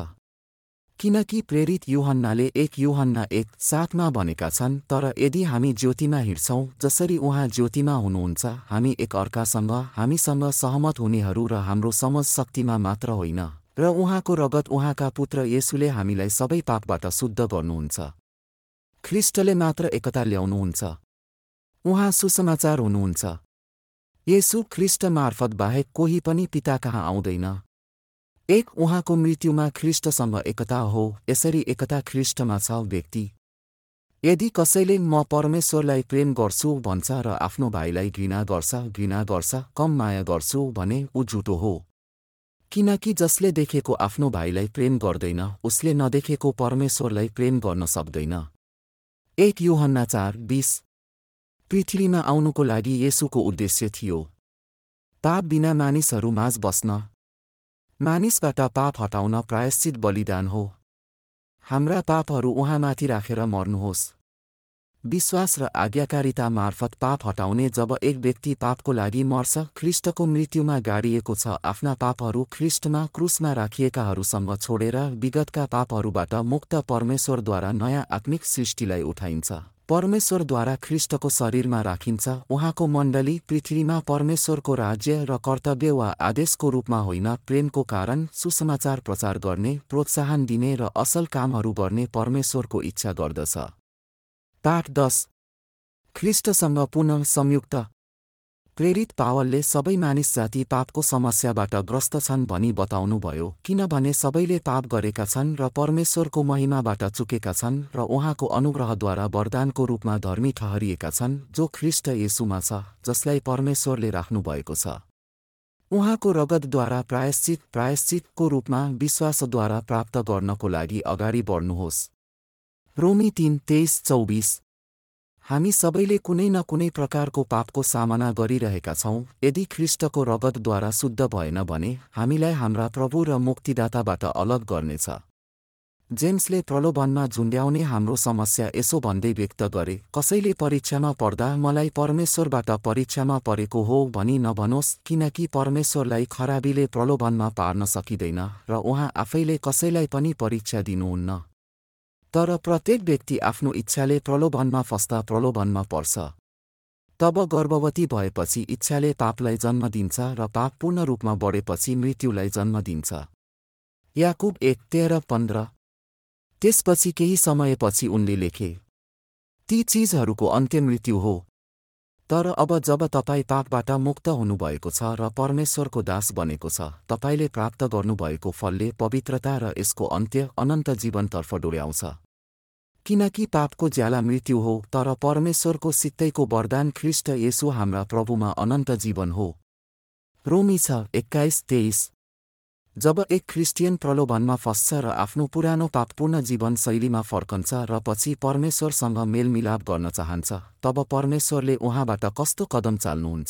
किनकि प्रेरित यूहन्नाले 1 यूहन्ना 1:7 भनेका छन्, तर यदि हामी ज्योतिमा हिँड्छौँ जसरी उहाँ ज्योतिमा हुनुहुन्छ, हामी एक अर्कासँग हामीसँग सहमत हुनेहरू र हाम्रो समझ शक्तिमा मात्र होइन, र उहाँको रगत उहाँका पुत्र येशूले हामीलाई सबै पापबाट शुद्ध गर्नुहुन्छ। ख्रीष्टले मात्र एकता ल्याउनुहुन्छ। उहाँ सुसमाचार हुनुहुन्छ। येशू ख्रीष्ट मार्फत बाहेक कोही पनि पिता कहाँ आउँदैन। 1 उहाँको मृत्युमा ख्रीष्टसँग एकता हो, यसरी एकता ख्रीष्टमा छ। व्यक्ति यदि कसैले म परमेश्वरलाई प्रेम गर्छु भन्छ र आफ्नो भाइलाई घृणा गर्छ, कम माया गर्छु भने ऊ झुटो हो। किनकि जसले देखेको आफ्नो भाइलाई प्रेम गर्दैन, उसले नदेखेको परमेश्वरलाई प्रेम गर्न सक्दैन। 1 यूहन्ना 4:20 पृथ्वीमा आउनुको लागि येशूको उद्देश्य थियो पाप बिना मानिसहरू माझ बस्न। मानिसबाट पाप हटाउन प्रायश्चित बलिदान हो। हाम्रा पापहरू उहाँमाथि राखेर मर्नुहोस्। विश्वास र आज्ञाकारिता मार्फत पाप हटाउने जब एक व्यक्ति पापको लागि मर्छ, ख्रीष्टको मृत्युमा गाडिएको छ। आफ्ना पापहरू ख्रीष्टमा क्रुसमा राखिएकाहरूसँग छोडेर विगतका पापहरूबाट मुक्त परमेश्वरद्वारा नयाँ आत्मिक सृष्टिलाई उठाइन्छ। परमेश्वरद्वारा ख्रीष्टको शरीरमा राखिन्छ। उहाँको मण्डली पृथ्वीमा परमेश्वरको राज्य र कर्तव्य वा आदेशको रूपमा होइन, प्रेमको कारण सुसमाचार प्रचार गर्ने, प्रोत्साहन दिने र असल कामहरू गर्ने परमेश्वरको इच्छा गर्दछ। पाठ 10। ख्रीष्टसँग पुनः संयुक्त। प्रेरित पावलले सबै मानिस जाति पापको समस्याबाट ग्रस्त छन् भनी बताउनुभयो, किनभने सबैले पाप गरेका छन् र परमेश्वरको महिमाबाट चुकेका छन् र उहाँको अनुग्रहद्वारा वरदानको रूपमा धर्मी ठहरिएका छन्, जो ख्रीष्ट येशूमा छ, जसलाई परमेश्वरले राख्नुभएको छ। उहाँको रगतद्वारा प्रायश्चितको रूपमा विश्वासद्वारा प्राप्त गर्नको लागि अगाडि बढ्नुहोस्। रोमी 3:23-24। हामी सबैले कुनै न कुनै प्रकारको पापको सामना गरिरहेका छौँ। यदि ख्रीष्टको रगतद्वारा शुद्ध भएन भने हामीलाई हाम्रा प्रभु र मुक्तिदाताबाट अलग गर्नेछ। जेम्सले प्रलोभनमा झुन्ड्याउने हाम्रो समस्या यसो भन्दै व्यक्त गरे, कसैले परीक्षामा पर्दा मलाई परमेश्वरबाट परीक्षामा परेको हो भनी नभनोस्, किनकि परमेश्वरलाई खराबीले प्रलोभनमा पार्न सकिँदैन र उहाँ आफैले कसैलाई पनि परीक्षा दिनुहुन्न। तर प्रत्येक व्यक्ति आफ्नो इच्छाले प्रलोभनमा फस्दा प्रलोभनमा पर्छ। तब गर्भवती भएपछि इच्छाले पापलाई जन्म दिन्छ र पाप पूर्ण रूपमा बढेपछि मृत्युलाई जन्म दिन्छ। याकुब 1:13-15। त्यसपछि केही समयपछि उनले लेखे, ती चीजहरूको अन्त्य मृत्यु हो। तर अब जब तपाईँ पापबाट मुक्त हुनुभएको छ र परमेश्वरको दास बनेको छ, तपाईले प्राप्त गर्नुभएको फलले पवित्रता र यसको अन्त्य अनन्त जीवनतर्फ डोर्याउँछ। किनकि पापको ज्याला मृत्यु हो, तर परमेश्वरको सित्तैको वरदान ख्रीष्ट येशू हाम्रा प्रभुमा अनन्त जीवन हो। रोमी 6:21-23। जब एक क्रिस्चियन प्रलोभनमा फस्छ र आफ्नो पुरानो पापपूर्ण जीवन शैलीमा फर्कन्छ र पछि परमेश्वरसँग मेलमिलाप गर्न चाहन्छ, तब परमेश्वरले उहाँबाट कस्तो कदम चाल्नुहुन्छ?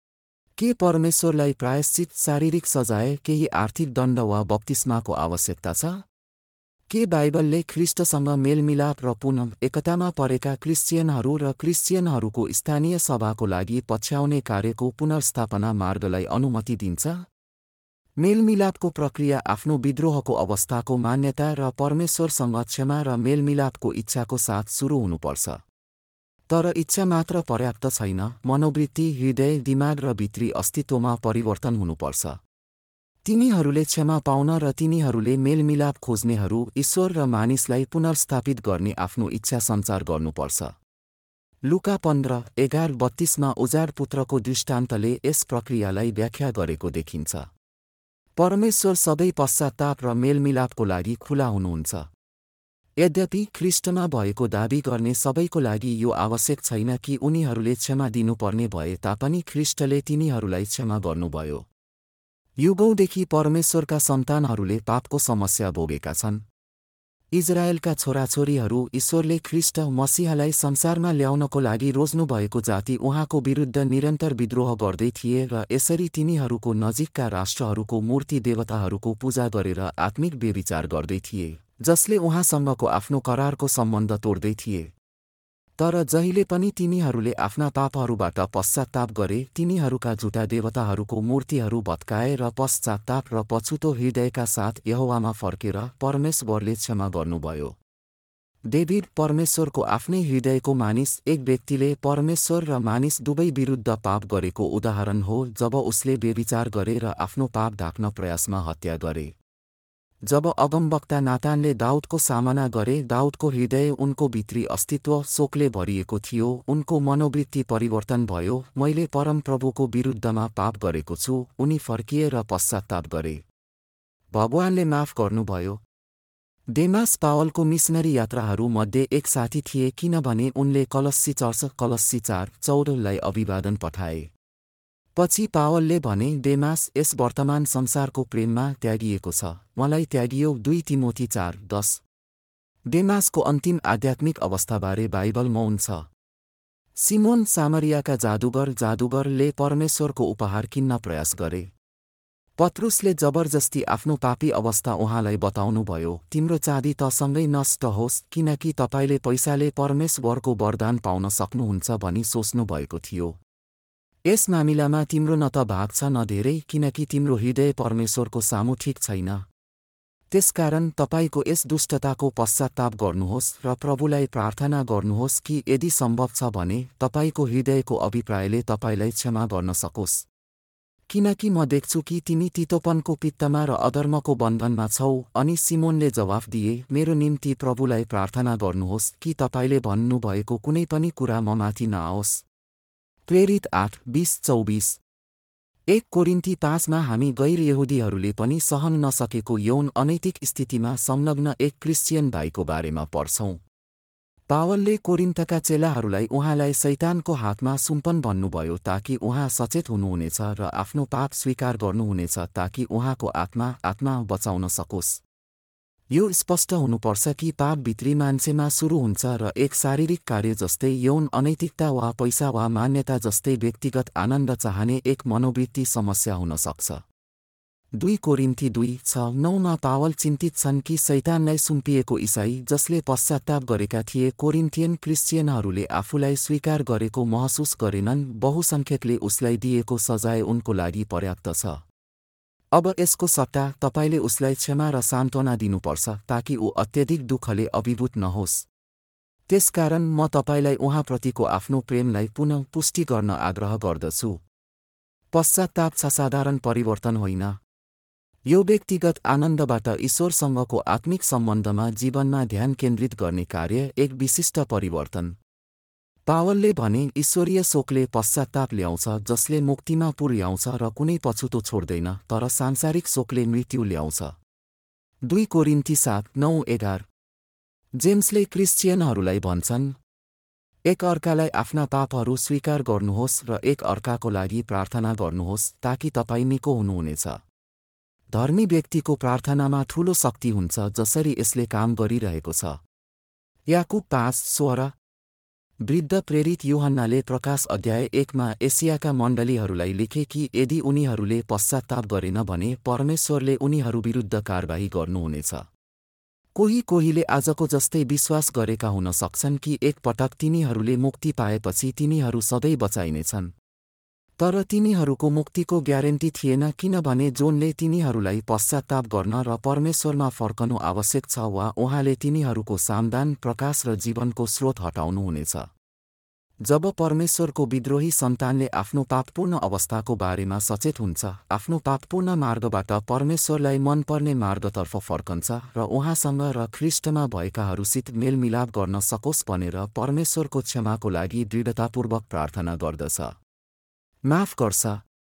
के परमेश्वरलाई प्रायश्चित, शारीरिक सजाय, केही आर्थिक दण्ड वा बप्तिस्माको आवश्यकता छ? के बाइबलले ख्रीष्टसँग मेलमिलाप र पुनः एकतामा परेका क्रिस्चियनहरू र क्रिस्चियनहरूको स्थानीय सभाको लागि पछ्याउने कार्यको पुनर्स्थापना मार्गलाई अनुमति दिन्छ? मेलमिलापको प्रक्रिया आफ्नो विद्रोहको अवस्थाको मान्यता र परमेश्वरसँग क्षमा र मेलमिलापको इच्छाको साथ सुरु हुनुपर्छ। तर इच्छा मात्र पर्याप्त छैन, मनोवृत्ति, हृदय, दिमाग र भित्री अस्तित्वमा परिवर्तन हुनुपर्छ। तिनीहरूले क्षमा पाउन र तिनीहरूले मेलमिलाप खोज्नेहरू, ईश्वर र मानिसलाई पुनर्स्थापित गर्ने आफ्नो इच्छा सञ्चार गर्नुपर्छ। लुका 15:11-32मा उजाड पुत्रको दृष्टान्तले यस प्रक्रियालाई व्याख्या गरेको देखिन्छ। परमेश्वर सधैँ पश्चाताप र मेलमिलापको लागि खुला हुनुहुन्छ। यद्यपि ख्रीष्टमा भएको दाबी गर्ने सबैको लागि यो आवश्यक छैन कि उनीहरूले क्षमा दिनुपर्ने भए तापनि ख्रीष्टले तिनीहरूलाई क्षमा गर्नुभयो। युगौँदेखि परमेश्वरका सन्तानहरूले पापको समस्या भोगेका छन्। इजरायलका छोराछोरीहरू ईश्वरले ख्रीष्ट मसीहलाई संसारमा ल्याउनको लागि रोज्नुभएको जाति उहाँको विरुद्ध निरन्तर विद्रोह गर्दै थिए र यसरी तिनीहरूको नजिकका राष्ट्रहरूको मूर्ति देवताहरूको पूजा गरेर आत्मिक व्यभिचार गर्दै थिए, जसले उहाँसँगको आफ्नो करारको सम्बन्ध तोड्दै थिए। तर जहिले पनि तिनीहरूले आफ्ना पापहरूबाट पश्चाताप गरे, तिनीहरूका झुटा देवताहरूको मूर्तिहरू भत्काए र पश्चाताप र पछुतो हृदयका साथ यहोवामा फर्केर परमेश्वरले क्षमा गर्नुभयो। डेभिड परमेश्वरको आफ्नै हृदयको मानिस, एक व्यक्तिले परमेश्वर र मानिस दुवै विरुद्ध पाप गरेको उदाहरण हो जब उसले व्यभिचार गरे र आफ्नो पाप ढाक्न प्रयासमा हत्या गरे। जब अगमवक्ता नातानले दाउदको सामना गरे, दाउदको हृदय, उनको भित्री अस्तित्व शोकले भरिएको थियो। उनको मनोवृत्ति परिवर्तन भयो, मैले परमप्रभुको विरुद्धमा पाप गरेको छु। उनी फर्किए र पश्चाताप गरे। भगवानले माफ गर्नुभयो। देमास पावलको मिसनरी यात्राहरू मध्ये एक साथी थिए किनभने उनले कलस्सी चर्च कलस्सी 4:14लाई अभिवादन पठाए। पछि पावलले भने, देमास यस वर्तमान संसारको प्रेममा त्यागिएको छ, मलाई त्यागियो। 2 तिमोथी 4:10। देमासको अन्तिम आध्यात्मिक अवस्थाबारे बाइबल मौन छ। सिमोन सामरियाका जादुगरले परमेश्वरको उपहार किन्न प्रयास गरे। पत्रुसले जबरजस्ती आफ्नो पापी अवस्था उहाँलाई बताउनुभयो, तिम्रो चाँदी तसँगै नष्ट होस्, किनकि तपाईले पैसाले परमेश्वरको वरदान पाउन सक्नुहुन्छ भनी सोच्नुभएको थियो। यस मामिलामा तिम्रो न त भाग छ न धेरै, किनकि तिम्रो हृदय परमेश्वरको सामु ठिक छैन। त्यसकारण तपाईको यस दुष्टताको पश्चाताप गर्नुहोस् र प्रभुलाई प्रार्थना गर्नुहोस् कि यदि सम्भव छ भने तपाईको हृदयको अभिप्रायले तपाईलाई क्षमा गर्न सकोस्। किनकि म देख्छु कि तिमी तितोपनको पित्तमा र अधर्मको बन्धनमा छौ। अनि सिमोनले जवाफ दिए, मेरो निम्ति प्रभुलाई प्रार्थना गर्नुहोस् कि तपाईले भन्नुभएको कुनै पनि कुरा म माथि नआओस्। प्रेरित 8:20-24। 1 कोरिन्थी 5 हामी गैर यहुदीहरूले पनि सहन नसकेको यौन अनैतिक स्थितिमा संलग्न एक क्रिस्चियन भाइको बारेमा पढ्छौं। पावलले कोरिन्थका चेलाहरूलाई उहाँलाई शैतानको हातमा सुम्पन भन्नुभयो ताकि उहाँ सचेत हुनुहुनेछ र आफ्नो पाप स्वीकार गर्नुहुनेछ ताकि उहाँको आत्मा बचाउन सकोस्। यो स्पष्ट हुनुपर्छ कि पाप भित्री मान्छेमा सुरु हुन्छ र एक शारीरिक कार्य जस्तै यौन अनैतिकता वा पैसा वा मान्यता जस्तै व्यक्तिगत आनन्द चाहने एक मनोवृत्ति समस्या हुन सक्छ। 2 कोरिन्थी 2:6-9 पावल चिन्तित छन् कि शैतानलाई सुम्पिएको ईसाई जसले पश्चाताप गरेका थिए कोरिन्थियन क्रिस्चियनहरूले आफूलाई स्वीकार गरेको महसुस गरेनन्, बहुसंख्यकले उसलाई दिएको सजाय उनको लागि पर्याप्त छ। अब यसको सट्टा तपाईले उसलाई क्षमा र सान्त्वना दिनुपर्छ ताकि ऊ अत्यधिक दुःखले अभिभूत नहोस्। त्यसकारण म तपाईलाई उहाँप्रतिको आफ्नो प्रेमलाई पुनः पुष्टि गर्न आग्रह गर्दछु। पश्चाताप साधारण परिवर्तन होइन। यो व्यक्तिगत आनन्दबाट ईश्वरसँगको आत्मिक सम्बन्धमा जीवनमा ध्यान केन्द्रित गर्ने कार्य, एक विशिष्ट परिवर्तन। पावलले भने ईश्वरीय शोकले पश्चाताप ल्याउँछ जसले मुक्तिमा पुर्याउँछ र कुनै पछुतो छोड्दैन, तर सांसारिक शोकले मृत्यु ल्याउँछ। 2 कोरिन्थी 7:9-11। जेम्सले क्रिस्चियनहरूलाई भन्छन्, एक अर्कालाई आफ्ना पापहरू स्वीकार गर्नुहोस् र एक अर्काको लागि प्रार्थना गर्नुहोस् ताकि तपाईँ निको हुनुहुनेछ। धर्मी व्यक्तिको प्रार्थनामा ठूलो शक्ति हुन्छ जसरी यसले काम गरिरहेको छ। याकुब 5:16। वृद्ध प्रेरित यूहन्नाले प्रकाश अध्याय 1 एसियाका मण्डलीहरूलाई लेखे कि यदि उनीहरूले पश्चाताप गरेन भने परमेश्वरले उनीहरू विरुद्ध कारबाही गर्नुहुनेछ। कोहीले आजको जस्तै विश्वास गरेका हुन सक्छन् कि एक पटक तिनीहरूले मुक्ति पाएपछि तिनीहरू सधैँ बचाइनेछन्। तर तिनीहरूको मुक्तिको ग्यारेन्टी थिएन, किनभने जोनले तिनीहरूलाई पश्चाताप गर्न र परमेश्वरमा फर्कनु आवश्यक छ वा उहाँले तिनीहरूको सामदान, प्रकाश र जीवनको स्रोत हटाउनुहुनेछ। जब परमेश्वरको विद्रोही सन्तानले आफ्नो पापपूर्ण अवस्थाको बारेमा सचेत हुन्छ, आफ्नो पापपूर्ण मार्गबाट परमेश्वरलाई मनपर्ने मार्गतर्फ फर्कन्छ र उहाँसँग र ख्रीष्टमा भएकाहरूसित मेलमिलाप गर्न सकोस् भनेर परमेश्वरको क्षमाको लागि दृढतापूर्वक प्रार्थना गर्दछ। माफ गर्छ।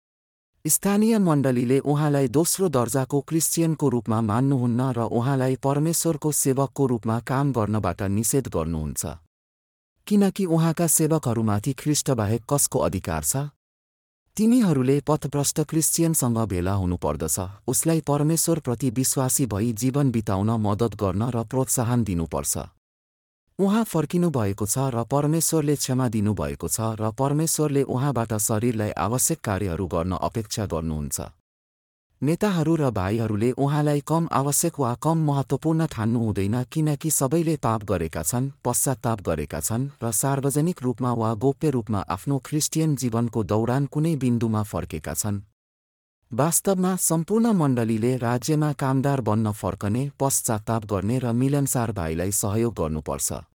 स्थानीय मण्डलीले उहाँलाई दोस्रो दर्जाको क्रिस्चियनको रूपमा मान्नुहुन्न र उहाँलाई परमेश्वरको सेवकको रूपमा काम गर्नबाट निषेध गर्नुहुन्छ। किनकि उहाँका सेवकहरूमाथि ख्रीष्टबाहेक कसको अधिकार छ? तिनीहरूले पथभ्रष्ट क्रिस्चियनसँग भेला हुनुपर्दछ, उसलाई परमेश्वरप्रति विश्वासी भई जीवन बिताउन मद्दत गर्न र प्रोत्साहन दिनुपर्छ। उहाँ फर्किनु भएको छ र परमेश्वरले क्षमा दिनुभएको छ र परमेश्वरले उहाँबाट शरीरलाई आवश्यक कार्यहरू गर्न अपेक्षा गर्नुहुन्छ। नेताहरू र भाइहरूले उहाँलाई कम आवश्यक वा कम महत्त्वपूर्ण ठान्नु हुँदैन, किनकि सबैले पाप गरेका छन्, पश्चाताप गरेका छन् र सार्वजनिक रूपमा वा गोप्य रूपमा आफ्नो ख्रिस्टियन जीवनको दौरान कुनै बिन्दुमा फर्केका छन्। वास्तवमा सम्पूर्ण मण्डलीले राज्यमा कामदार बन्न फर्कने, पश्चाताप गर्ने र मिलनसार भाइलाई सहयोग गर्नुपर्छ।